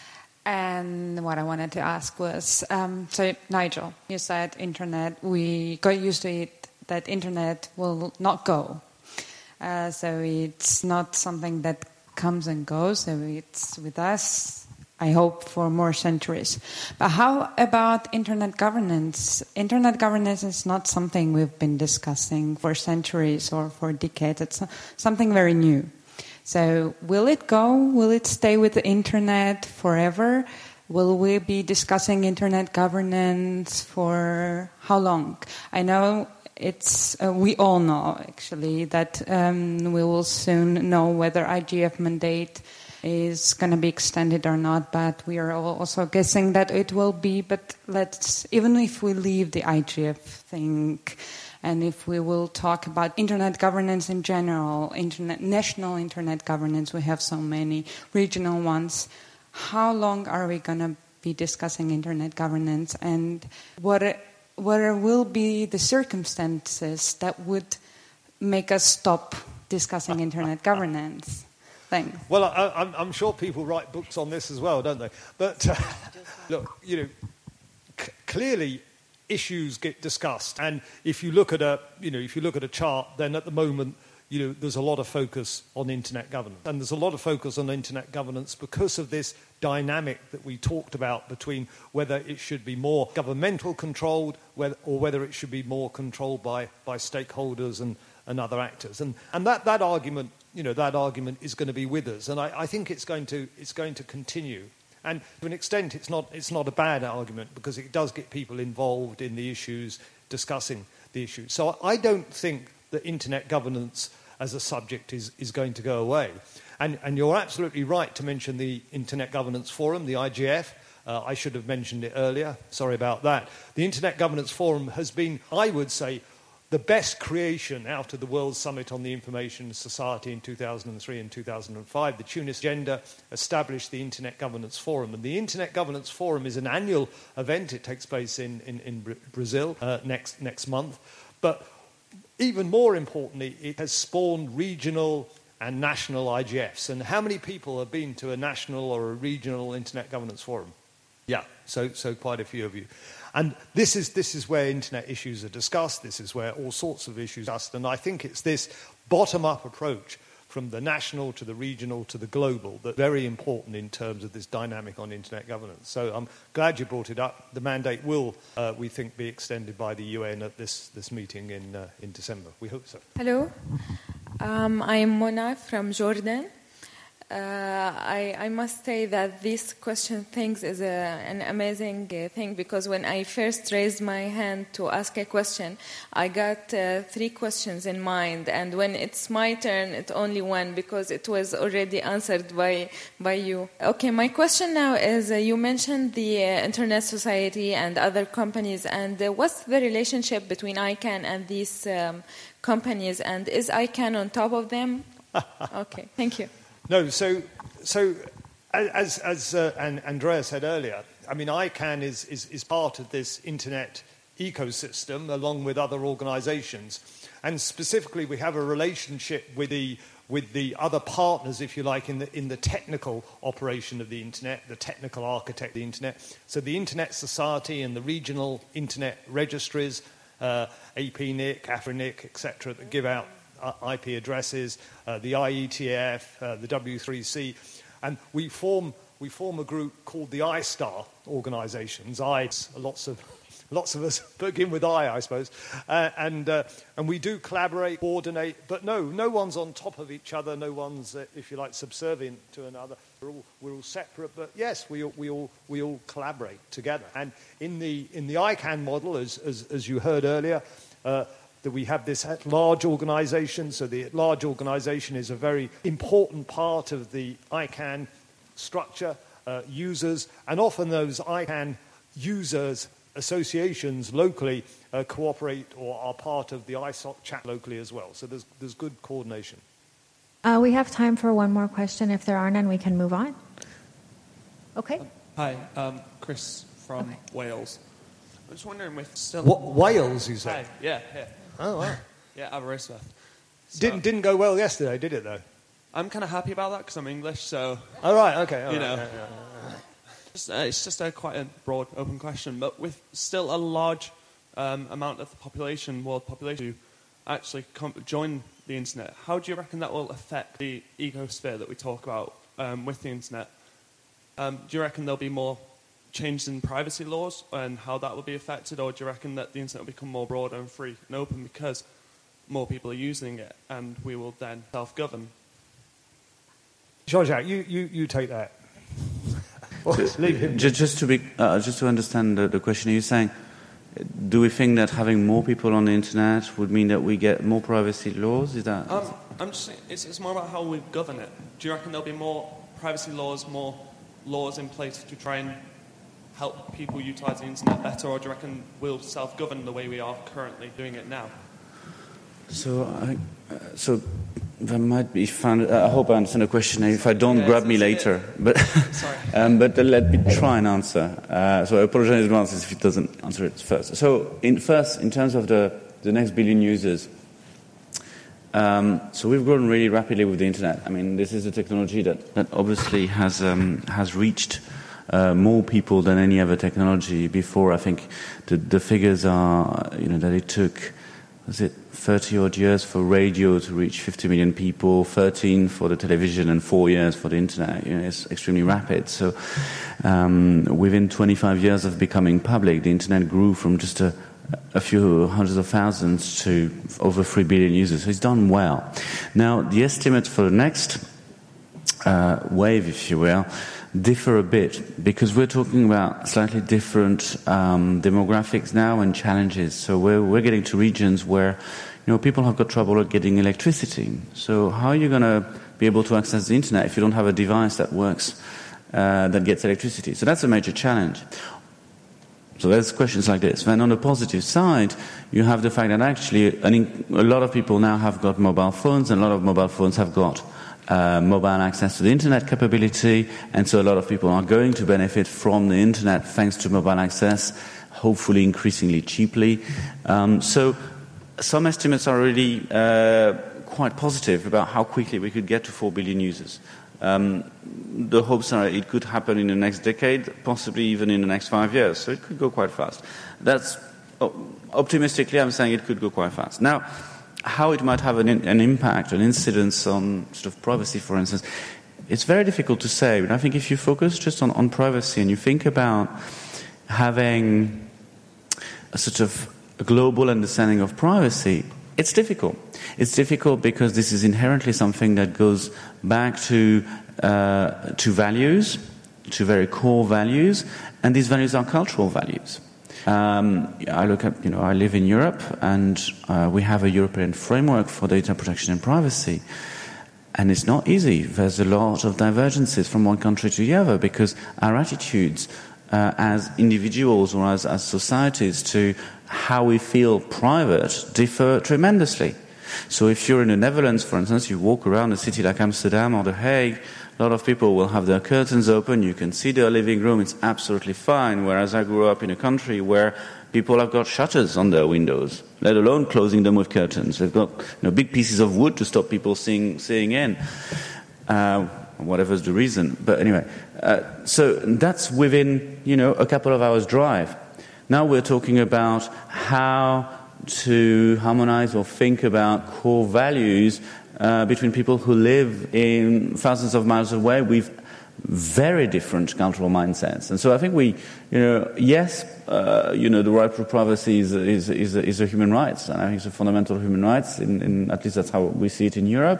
And what I wanted to ask was, um, so Nigel, you said internet, we got used to it, that internet will not go. Uh, so it's not something that comes and goes, so it's with us, I hope, for more centuries. But how about internet governance? Internet governance is not something we've been discussing for centuries or for decades. It's something very new. So will it go? Will it stay with the internet forever? Will we be discussing internet governance for how long? I know It's uh, we all know, actually, that um, we will soon know whether I G F mandate is going to be extended or not, but we are also guessing that it will be. But let's, even if we leave the I G F thing, and if we will talk about internet governance in general, internet, national internet governance, we have so many regional ones. How long are we going to be discussing internet governance, and what what will be the circumstances that would make us stop discussing internet governance? Thanks. Well, I, I'm, I'm sure people write books on this as well, don't they? But uh, look, you know, c- clearly issues get discussed. And if you look at a, you know, if you look at a chart, then at the moment, you know, there's a lot of focus on internet governance. And there's a lot of focus on internet governance because of this dynamic that we talked about between whether it should be more governmental controlled whether, or whether it should be more controlled by, by stakeholders and, and other actors. And, and that, that argument, you know, that argument is going to be with us. And I, I think it's going to, it's going to continue. And to an extent, it's not, it's not a bad argument because it does get people involved in the issues, discussing the issues. So I don't think that internet governance as a subject is, is going to go away. And, and you're absolutely right to mention the Internet Governance Forum, the I G F. Uh, I should have mentioned it earlier. Sorry about that. The Internet Governance Forum has been, I would say, the best creation out of the World Summit on the Information Society in two thousand three and two thousand five. The Tunis Agenda established the Internet Governance Forum. And the Internet Governance Forum is an annual event. It takes place in, in, in Brazil uh, next, next month. But even more importantly, it has spawned regional and national I G Fs. And how many people have been to a national or a regional Internet Governance Forum? Yeah, so, so quite a few of you. And this is, this is where internet issues are discussed. This is where all sorts of issues are discussed. And I think it's this bottom-up approach from the national to the regional to the global that's very important in terms of this dynamic on internet governance. So I'm glad you brought it up. The mandate will, uh, we think, be extended by the U N at this, this meeting in, uh, in December. We hope so. Hello. Um, I'm Mona from Jordan. Uh, I, I must say that this question things is a, an amazing uh, thing because when I first raised my hand to ask a question, I got uh, three questions in mind, and when it's my turn, it's only one because it was already answered by by you. Okay, my question now is: uh, you mentioned the uh, Internet Society and other companies, and uh, what's the relationship between I CANN and these um, companies, and is I CANN on top of them? Okay, thank you. No, so so as as uh, and Andrea said earlier, I mean, I CANN is, is is part of this internet ecosystem along with other organisations, and specifically we have a relationship with the with the other partners, if you like, in the in the technical operation of the internet, the technical architect of the internet. So the Internet Society and the regional internet registries, uh, A P N I C, AFRINIC, et cetera, that give out I P addresses, uh, the I E T F, uh, the W three C, and we form we form a group called the I STAR organisations. I, lots of lots of us begin with I, I suppose, uh, and uh, and we do collaborate, coordinate, but no, no one's on top of each other. No one's, uh, if you like, subservient to another. We're all we're all separate, but yes, we all, we all we all collaborate together. And in the in the I CANN model, as as, as you heard earlier. Uh, that we have this at-large organisation. So the at-large organisation is a very important part of the I CANN structure, uh, users, and often those I CANN users, associations locally uh, cooperate or are part of the I S O C chat locally as well. So there's, there's good coordination. Uh, we have time for one more question. If there are none, we can move on. Okay. Um, hi, um, Chris from okay. Wales. I was wondering if still... What, Wales, you say? Hi, yeah, yeah. Oh, wow. Yeah, Aberystwyth. So, didn't didn't go well yesterday, did it, though? I'm kind of happy about that because I'm English, so... Oh, right, okay. All you right, know, yeah, yeah, yeah. Just, uh, it's just a quite a broad, open question, but with still a large um, amount of the population, world population, who actually come, join the internet, how do you reckon that will affect the ecosphere that we talk about um, with the internet? Um, do you reckon there'll be more changes in privacy laws and how that will be affected, or do you reckon that the internet will become more broad and free and open because more people are using it and we will then self-govern? Jean-Jacques, you, you, you take that. Leave him. Just, just to be, uh, just to understand the, the question, are you saying, do we think that having more people on the internet would mean that we get more privacy laws? Is that? Um, I'm just saying, it's, it's more about how we govern it. Do you reckon there'll be more privacy laws, more laws in place to try and help people utilise the internet better, or do you reckon we'll self-govern the way we are currently doing it now? So, I, uh, so that might be fun. Uh, I hope I understand the question. If I don't, yeah, grab me later. But Sorry. um, but uh, let me try and answer. Uh, so I apologize in advance if it doesn't answer it first. So in first, in terms of the, the next billion users, um, so we've grown really rapidly with the internet. I mean, this is a technology that, that obviously has um, has reached uh, more people than any other technology before. I think the, the figures are, you know, that it took, was it thirty odd years for radio to reach fifty million people, thirteen for the television, and four years for the internet. You know, it's extremely rapid. So um, within twenty-five years of becoming public, the internet grew from just a, a few hundreds of thousands to over three billion users. So it's done well. Now, the estimates for the next uh, wave, if you will, differ a bit because we're talking about slightly different um, demographics now and challenges. So we're, we're getting to regions where, you know, people have got trouble getting electricity. So how are you going to be able to access the internet if you don't have a device that works, uh, that gets electricity? So that's a major challenge. So there's questions like this. Then on the positive side, you have the fact that actually an in- a lot of people now have got mobile phones, and a lot of mobile phones have got Uh, mobile access to the internet capability, and so a lot of people are going to benefit from the internet thanks to mobile access, hopefully increasingly cheaply. Um, so some estimates are really uh, quite positive about how quickly we could get to four billion users. Um, the hopes are it could happen in the next decade, possibly even in the next five years, so it could go quite fast. That's oh, optimistically, I'm saying it could go quite fast. Now, how it might have an, an impact, an incidence on sort of privacy, for instance, it's very difficult to say. But I think if you focus just on, on privacy and you think about having a sort of a global understanding of privacy, it's difficult. It's difficult because this is inherently something that goes back to uh, to values, to very core values, and these values are cultural values. Um, I look at, you know, I live in Europe, and uh, we have a European framework for data protection and privacy. And it's not easy. There's a lot of divergences from one country to the other because our attitudes uh, as individuals or as, as societies to how we feel private differ tremendously. So if you're in the Netherlands, for instance, you walk around a city like Amsterdam or The Hague, a lot of people will have their curtains open, you can see their living room, it's absolutely fine, whereas I grew up in a country where people have got shutters on their windows, let alone closing them with curtains. They've got, you know, big pieces of wood to stop people seeing, seeing in, uh, whatever's the reason. But anyway, uh, so that's within, you know, a couple of hours' drive. Now we're talking about how to harmonize or think about core values Uh, between people who live in thousands of miles away with very different cultural mindsets. And so I think we, you know, yes, uh, you know, the right to privacy is, is, is, a, is a human right, and I think it's a fundamental human right, in, in, at least that's how we see it in Europe.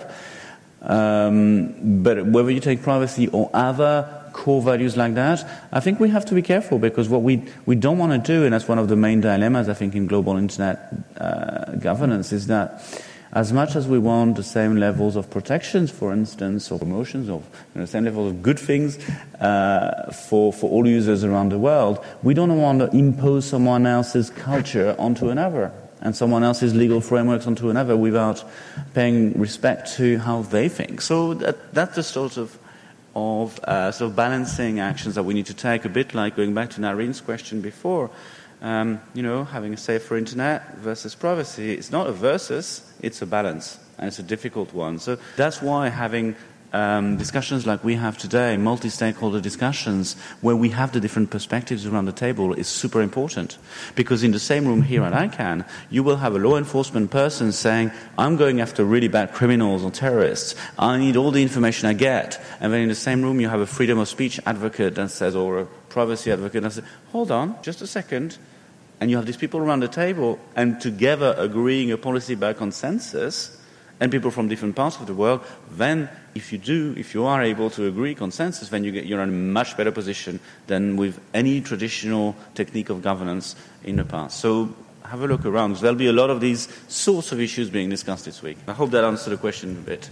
Um, but whether you take privacy or other core values like that, I think we have to be careful, because what we, we don't want to do, and that's one of the main dilemmas, I think, in global internet uh, governance, is that as much as we want the same levels of protections, for instance, or promotions, or, you know, the same level of good things uh, for, for all users around the world, we don't want to impose someone else's culture onto another and someone else's legal frameworks onto another without paying respect to how they think. So that, that's the sort of, of uh, sort of balancing actions that we need to take, a bit like going back to Narene's question before. Um, you know, having a safer internet versus privacy. It's not a versus, it's a balance, and it's a difficult one. So that's why having um, discussions like we have today, multi-stakeholder discussions, where we have the different perspectives around the table, is super important. Because in the same room here at I CANN, you will have a law enforcement person saying, I'm going after really bad criminals or terrorists, I need all the information I get. And then in the same room you have a freedom of speech advocate that says, or a privacy advocate that says, hold on, just a second. And you have these people around the table, and together agreeing a policy by consensus, and people from different parts of the world, then if you do, if you are able to agree consensus, then you get, you're in a much better position than with any traditional technique of governance in the past. So have a look around. There'll be a lot of these sorts of issues being discussed this week. I hope that answered the question a bit.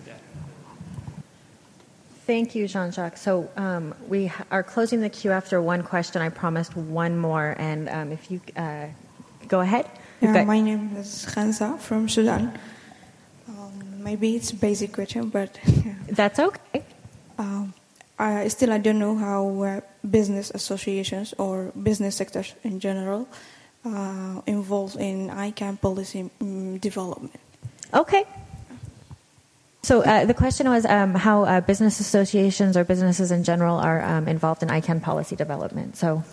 Thank you, Jean-Jacques. So um, we are closing the queue after one question. I promised one more, and um, if you uh, go ahead. Yeah, my name is Khansa from Sudan. Um, maybe it's a basic question, but yeah. That's okay. Um, I still I don't know how uh, business associations or business sectors in general uh, involved in I CANN policy um, development. Okay. So uh, the question was um, how uh, business associations or businesses in general are um, involved in I CAN policy development. So,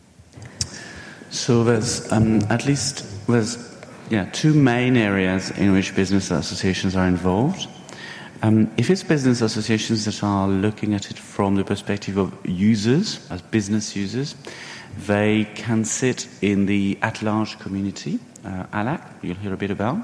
so there's um, at least there's yeah two main areas in which business associations are involved. Um, if it's business associations that are looking at it from the perspective of users, as business users, they can sit in the at-large community, uh, A L A C, you'll hear a bit about.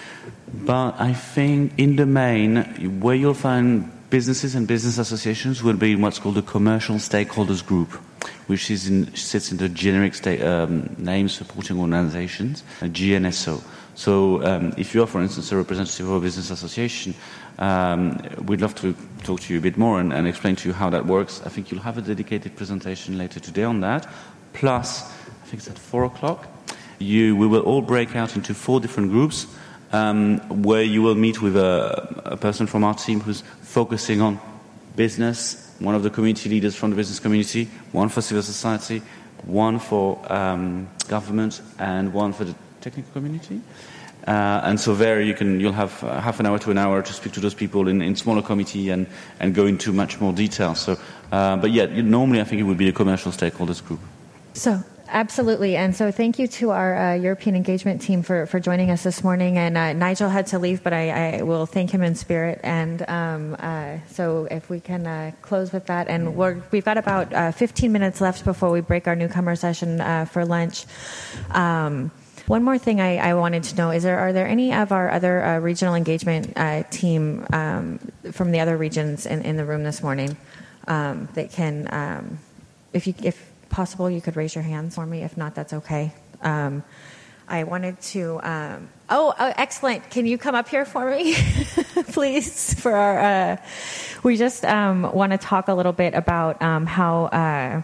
But I think in the main, where you'll find businesses and business associations will be in what's called the commercial stakeholders group, which is in, sits in the generic sta- um, name supporting organizations, uh, G N S O. So um, if you're, for instance, a representative of a business association, um, we'd love to talk to you a bit more and, and explain to you how that works. I think you'll have a dedicated presentation later today on that. Plus, I think it's at four o'clock, you, we will all break out into four different groups, Um, where you will meet with a, a person from our team who's focusing on business, one of the community leaders from the business community, one for civil society, one for um, government, and one for the technical community. Uh, and so there you can, you'll have uh, half an hour to an hour to speak to those people in, in smaller committee and, and go into much more detail. So, uh, but yeah, normally I think it would be a commercial stakeholders group. So. Absolutely. And so thank you to our uh, European engagement team for, for joining us this morning. And uh, Nigel had to leave, but I, I will thank him in spirit. And um, uh, so if we can uh, close with that. And we're, we've got about uh, fifteen minutes left before we break our newcomer session uh, for lunch. Um, one more thing I, I wanted to know is there are there any of our other uh, regional engagement uh, team um, from the other regions in, in the room this morning um, that can, um, if you if possible, you could raise your hands for me. If not, that's okay. Um, I wanted to. Um, oh, oh, excellent! Can you come up here for me, please? For our, uh, we just um, want to talk a little bit about um, how uh,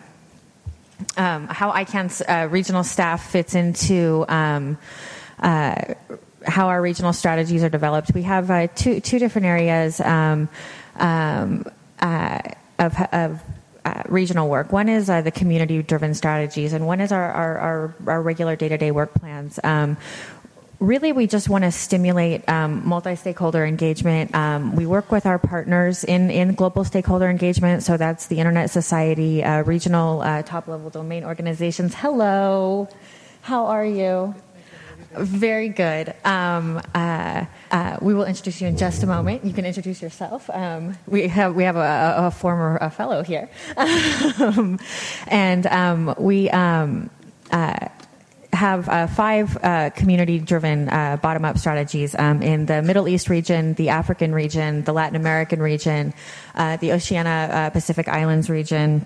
um, how I CAN's uh, regional staff fits into um, uh, how our regional strategies are developed. We have uh, two two different areas um, um, uh, of. of Uh, regional work. One is uh, the community-driven strategies, and one is our, our, our, our regular day-to-day work plans. Um, really, we just want to stimulate um, multi-stakeholder engagement. Um, we work with our partners in, in global stakeholder engagement, so that's the Internet Society, uh, regional uh, top-level domain organizations. Hello, how are you? Very good. Um, uh, uh, we will introduce you in just a moment. You can introduce yourself. Um, we have we have a, a former a fellow here, um, and um, we um, uh, have uh, five uh, community-driven uh, bottom-up strategies um, in the Middle East region, the African region, the Latin American region, uh, the Oceania uh, Pacific Islands region,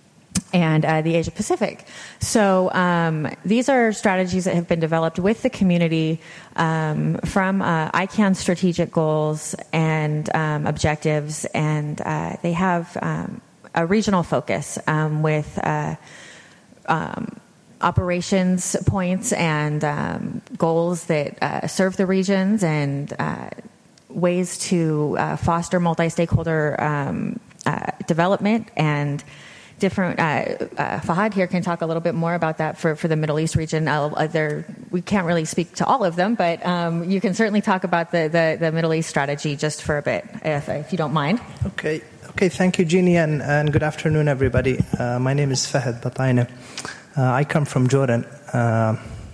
and uh, the Asia Pacific. So um, these are strategies that have been developed with the community um, from uh, I CAN strategic goals and um, objectives, and uh, they have um, a regional focus um, with uh, um, operations points and um, goals that uh, serve the regions and uh, ways to uh, foster multi-stakeholder um, uh, development and different. Uh, uh, Fahad here can talk a little bit more about that for, for the Middle East region. Uh, there, we can't really speak to all of them, but um, you can certainly talk about the, the, the Middle East strategy just for a bit, if, if you don't mind. Okay. Okay. Thank you, Jeannie, and, and good afternoon, everybody. Uh, my name is Fahad Bataine. Uh, I come from Jordan. Uh,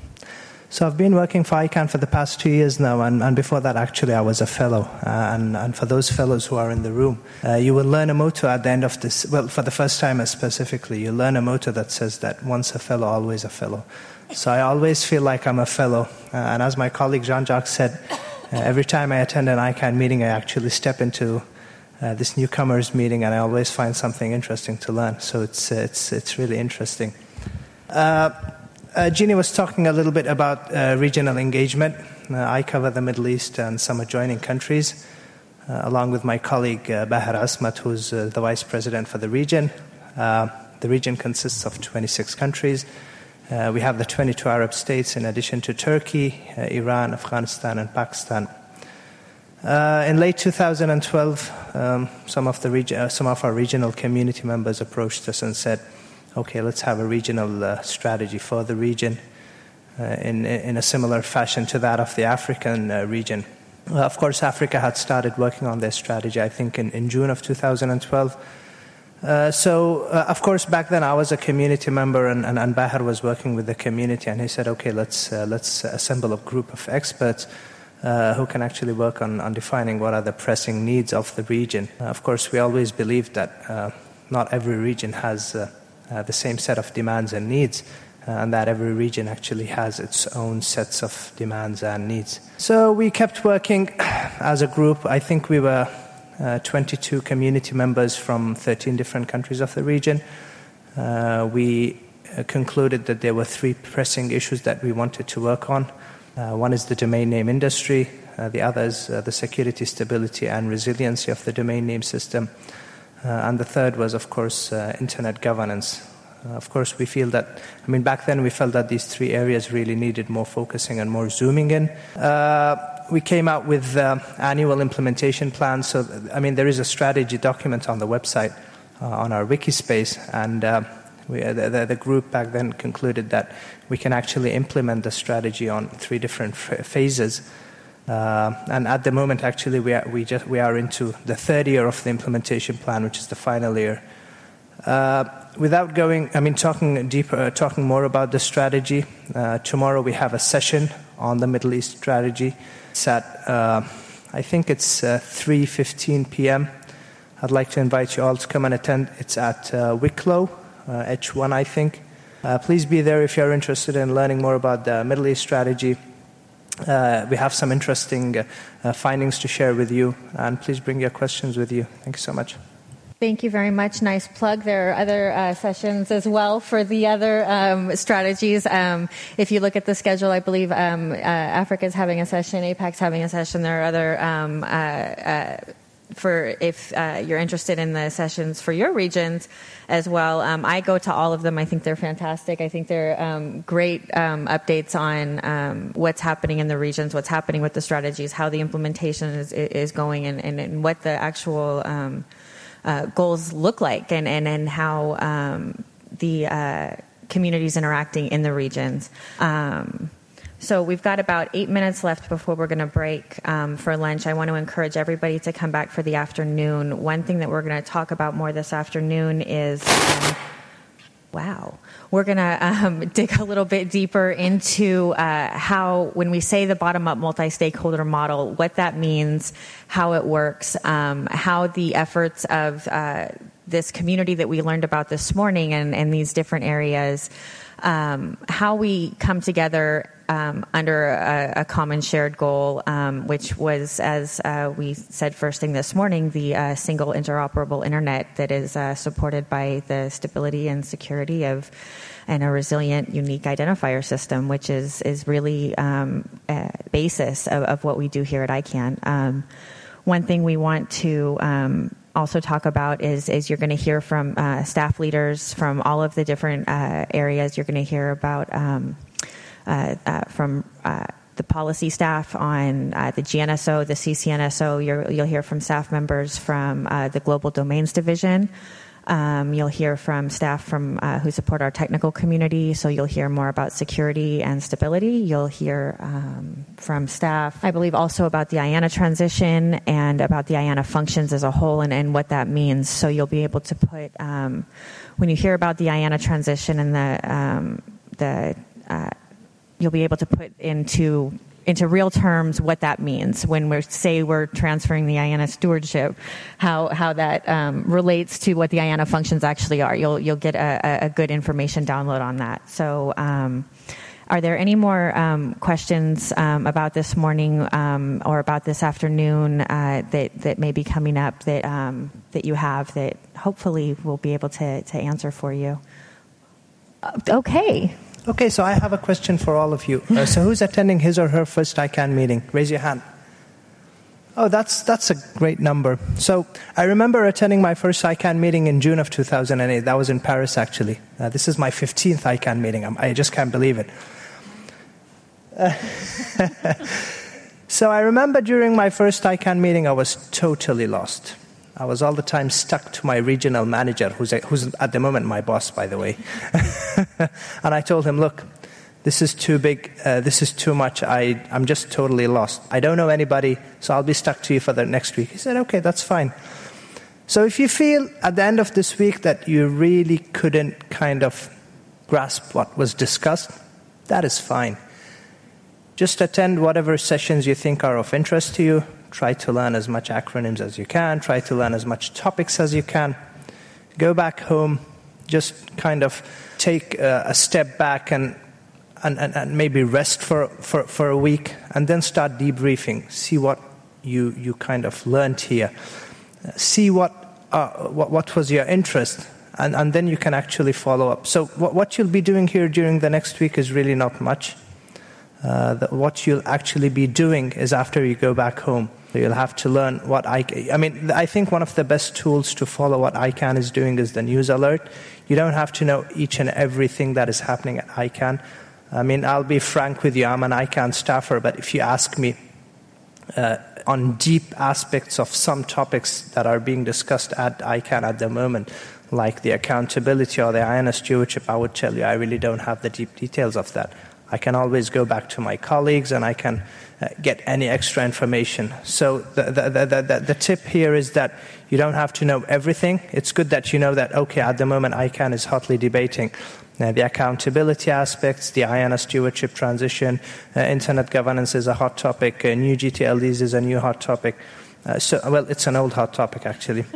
So I've been working for I CAN for the past two years now, and, and before that, actually, I was a fellow. Uh, and, and for those fellows who are in the room, uh, you will learn a motto at the end of this. Well, for the first time specifically, you learn a motto that says that once a fellow, always a fellow. So I always feel like I'm a fellow. Uh, and as my colleague Jean-Jacques said, uh, every time I attend an I CAN meeting, I actually step into uh, this newcomers meeting, and I always find something interesting to learn. So it's uh, it's it's really interesting. Uh, Uh, Jeannie was talking a little bit about uh, regional engagement. Uh, I cover the Middle East and some adjoining countries, uh, along with my colleague uh, Bahar Asmat, who's uh, the vice president for the region. Uh, the region consists of twenty-six countries. Uh, we have the twenty-two Arab states in addition to Turkey, uh, Iran, Afghanistan, and Pakistan. Uh, in late two thousand twelve, um, some of the reg- uh, some of our regional community members approached us and said, okay, let's have a regional uh, strategy for the region uh, in in a similar fashion to that of the African uh, region. Uh, of course, Africa had started working on their strategy, I think, in, in June of two thousand twelve. Uh, so, uh, of course, back then I was a community member, and, and, and Bahar was working with the community, and he said, okay, let's uh, let's assemble a group of experts uh, who can actually work on, on defining what are the pressing needs of the region. Uh, of course, we always believed that uh, not every region has uh, uh, the same set of demands and needs, uh, and that every region actually has its own sets of demands and needs. So we kept working as a group. I think we were Uh, twenty-two community members from thirteen different countries of the region. Uh, we uh, concluded that there were three pressing issues that we wanted to work on. Uh, one is the domain name industry, uh, the other is uh, the security, stability, and resiliency of the domain name system. Uh, and the third was, of course, uh, internet governance. Uh, of course, we feel that, I mean, back then we felt that these three areas really needed more focusing and more zooming in. Uh, We came out with uh, annual implementation plans. So, I mean, there is a strategy document on the website, uh, on our wiki space, and uh, we, uh, the, the group back then concluded that we can actually implement the strategy on three different f- phases. Uh, and at the moment, actually, we are, we, just, we are into the third year of the implementation plan, which is the final year. Uh, without going, I mean, talking deeper, uh, talking more about the strategy, uh, tomorrow we have a session on the Middle East strategy. It's at, uh, I think it's uh, three fifteen p.m. I'd like to invite you all to come and attend. It's at uh, Wicklow, uh, H one, I think. Uh, please be there if you're interested in learning more about the Middle East strategy. Uh, we have some interesting uh, uh, findings to share with you, and please bring your questions with you. Thank you so much. Thank you very much. Nice plug. There are other uh, sessions as well for the other um, strategies. Um, if you look at the schedule, I believe um, uh, Africa is having a session, APAC's having a session. There are other, um, uh, uh, for if uh, you're interested in the sessions for your regions as well. Um, I go to all of them. I think they're fantastic. I think they're um, great um, updates on um, what's happening in the regions, what's happening with the strategies, how the implementation is, is going, and, and, and what the actual um, Uh, goals look like, and, and, and how um, the uh, communities interacting in the regions. Um, so we've got about eight minutes left before we're going to break um, for lunch. I want to encourage everybody to come back for the afternoon. One thing that we're going to talk about more this afternoon is, um, wow, we're going to um, dig a little bit deeper into uh, how, when we say the bottom-up multi-stakeholder model, what that means, how it works, um, how the efforts of uh, this community that we learned about this morning and, and these different areas, um, how we come together um, under a, a common shared goal, um, which was, as uh, we said first thing this morning, the uh, single interoperable internet that is uh, supported by the stability and security of and a resilient, unique identifier system, which is is really um, a basis of, of what we do here at I CANN. Um, one thing we want to um, also talk about is, is you're going to hear from uh, staff leaders from all of the different uh, areas. You're going to hear about um, uh, uh, from uh, the policy staff on uh, the G N S O, the C C N S O. You're, you'll hear from staff members from uh, the Global Domains Division. Um, you'll hear from staff from uh, who support our technical community, so you'll hear more about security and stability. You'll hear um, from staff, I believe, also about the IANA transition and about the IANA functions as a whole and, and what that means. So you'll be able to put, um, when you hear about the IANA transition and the, um, the uh, you'll be able to put into into real terms what that means when we say we're transferring the IANA stewardship, how how that um, relates to what the IANA functions actually are. You'll you'll get a, a good information download on that. So, um, are there any more um, questions um, about this morning um, or about this afternoon uh, that that may be coming up that um, that you have that hopefully we'll be able to to answer for you? Uh, okay. Okay, so I have a question for all of you. Uh, so who's attending his or her first I CANN meeting? Raise your hand. Oh, that's that's a great number. So I remember attending my first I CANN meeting in June of two thousand eight. That was in Paris, actually. Uh, this is my fifteenth I CANN meeting. I'm, I just can't believe it. Uh, so I remember during my first I CANN meeting, I was totally lost. I was all the time stuck to my regional manager, who's, a, who's at the moment my boss, by the way. And I told him, look, this is too big, uh, this is too much, I, I'm just totally lost. I don't know anybody, so I'll be stuck to you for the next week. He said, okay, that's fine. So if you feel at the end of this week that you really couldn't kind of grasp what was discussed, that is fine. Just attend whatever sessions you think are of interest to you. Try to learn as much acronyms as you can. Try to learn as much topics as you can. Go back home. Just kind of take a, a step back and, and, and, and maybe rest for, for, for a week, and then start debriefing. See what you, you kind of learned here. See what, uh, what, what was your interest. And, and then you can actually follow up. So what, what you'll be doing here during the next week is really not much. Uh, the, what you'll actually be doing is after you go back home. So you'll have to learn what I... I mean, I think one of the best tools to follow what I CAN is doing is the news alert. You don't have to know each and everything that is happening at I CAN. I mean, I'll be frank with you, I'm an I CAN staffer, but if you ask me uh, on deep aspects of some topics that are being discussed at I CAN at the moment, like the accountability or the I N S stewardship, I would tell you I really don't have the deep details of that. I can always go back to my colleagues and I can uh, get any extra information. So the, the, the, the, the tip here is that you don't have to know everything. It's good that you know that, okay, at the moment I CAN is hotly debating uh, the accountability aspects, the I N S stewardship transition, uh, internet governance is a hot topic, uh, new G T L Ds is a new hot topic. Uh, so, well, it's an old hot topic, actually.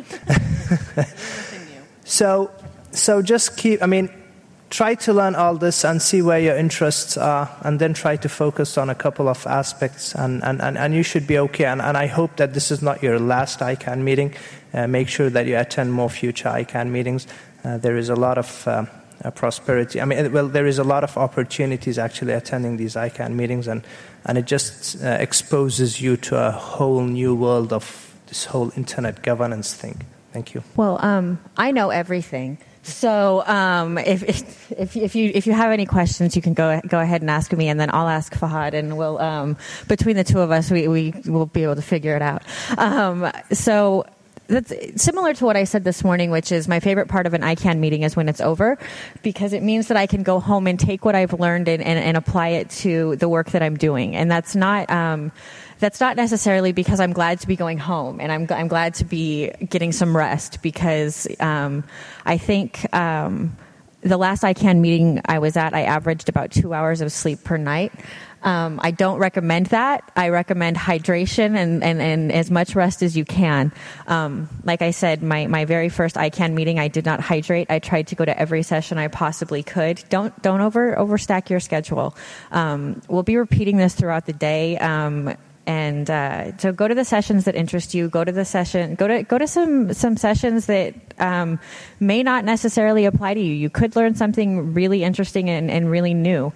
so, so just keep, I mean, try to learn all this and see where your interests are, and then try to focus on a couple of aspects, and, and, and, and you should be okay. And, and I hope that this is not your last I CAN meeting. Uh, make sure that you attend more future I CAN meetings. Uh, there is a lot of um, uh, prosperity. I mean, well, there is a lot of opportunities actually attending these I CAN meetings, and, and it just uh, exposes you to a whole new world of this whole internet governance thing. Thank you. Well, um, I know everything. So um, if, if if you if you have any questions, you can go go ahead and ask me, and then I'll ask Fahad, and we'll um, between the two of us, we we will be able to figure it out. Um, so. That's similar to what I said this morning, which is my favorite part of an I CAN meeting is when it's over, because it means that I can go home and take what I've learned and, and, and apply it to the work that I'm doing. And that's not um, that's not necessarily because I'm glad to be going home, and I'm I'm glad to be getting some rest, because um, I think um, the last I CAN meeting I was at, I averaged about two hours of sleep per night. Um, I don't recommend that. I recommend hydration and, and, and as much rest as you can. Um, like I said, my, my very first I CAN meeting, I did not hydrate. I tried to go to every session I possibly could. Don't don't over overstack your schedule. Um, we'll be repeating this throughout the day. Um, And uh, so go to the sessions that interest you. Go to the session. Go to go to some some sessions that um, may not necessarily apply to you. You could learn something really interesting and, and really new.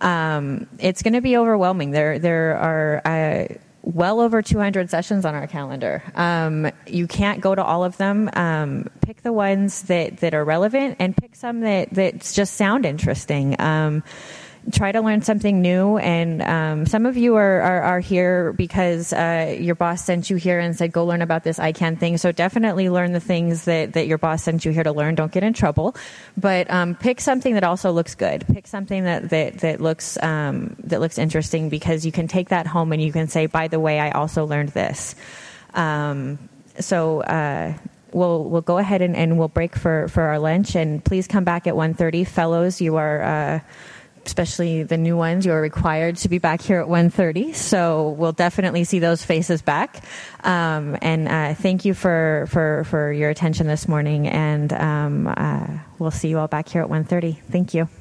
Um, it's going to be overwhelming. There there are uh, well over two hundred sessions on our calendar. Um, you can't go to all of them. Um, pick the ones that, that are relevant, and pick some that that just sound interesting. Um, Try to learn something new, and um, some of you are, are, are here because uh, your boss sent you here and said, go learn about this I CAN thing. So definitely learn the things that, that your boss sent you here to learn. Don't get in trouble. But um, pick something that also looks good. Pick something that, that, that, looks, um, that looks interesting, because you can take that home and you can say, by the way, I also learned this. Um, so... Uh, We'll we'll go ahead and, and we'll break for, for our lunch, and please come back at one thirty. Fellows, you are, uh, especially the new ones, you are required to be back here at one thirty. So we'll definitely see those faces back. Um, and uh, thank you for, for, for your attention this morning, and um, uh, we'll see you all back here at one thirty. Thank you.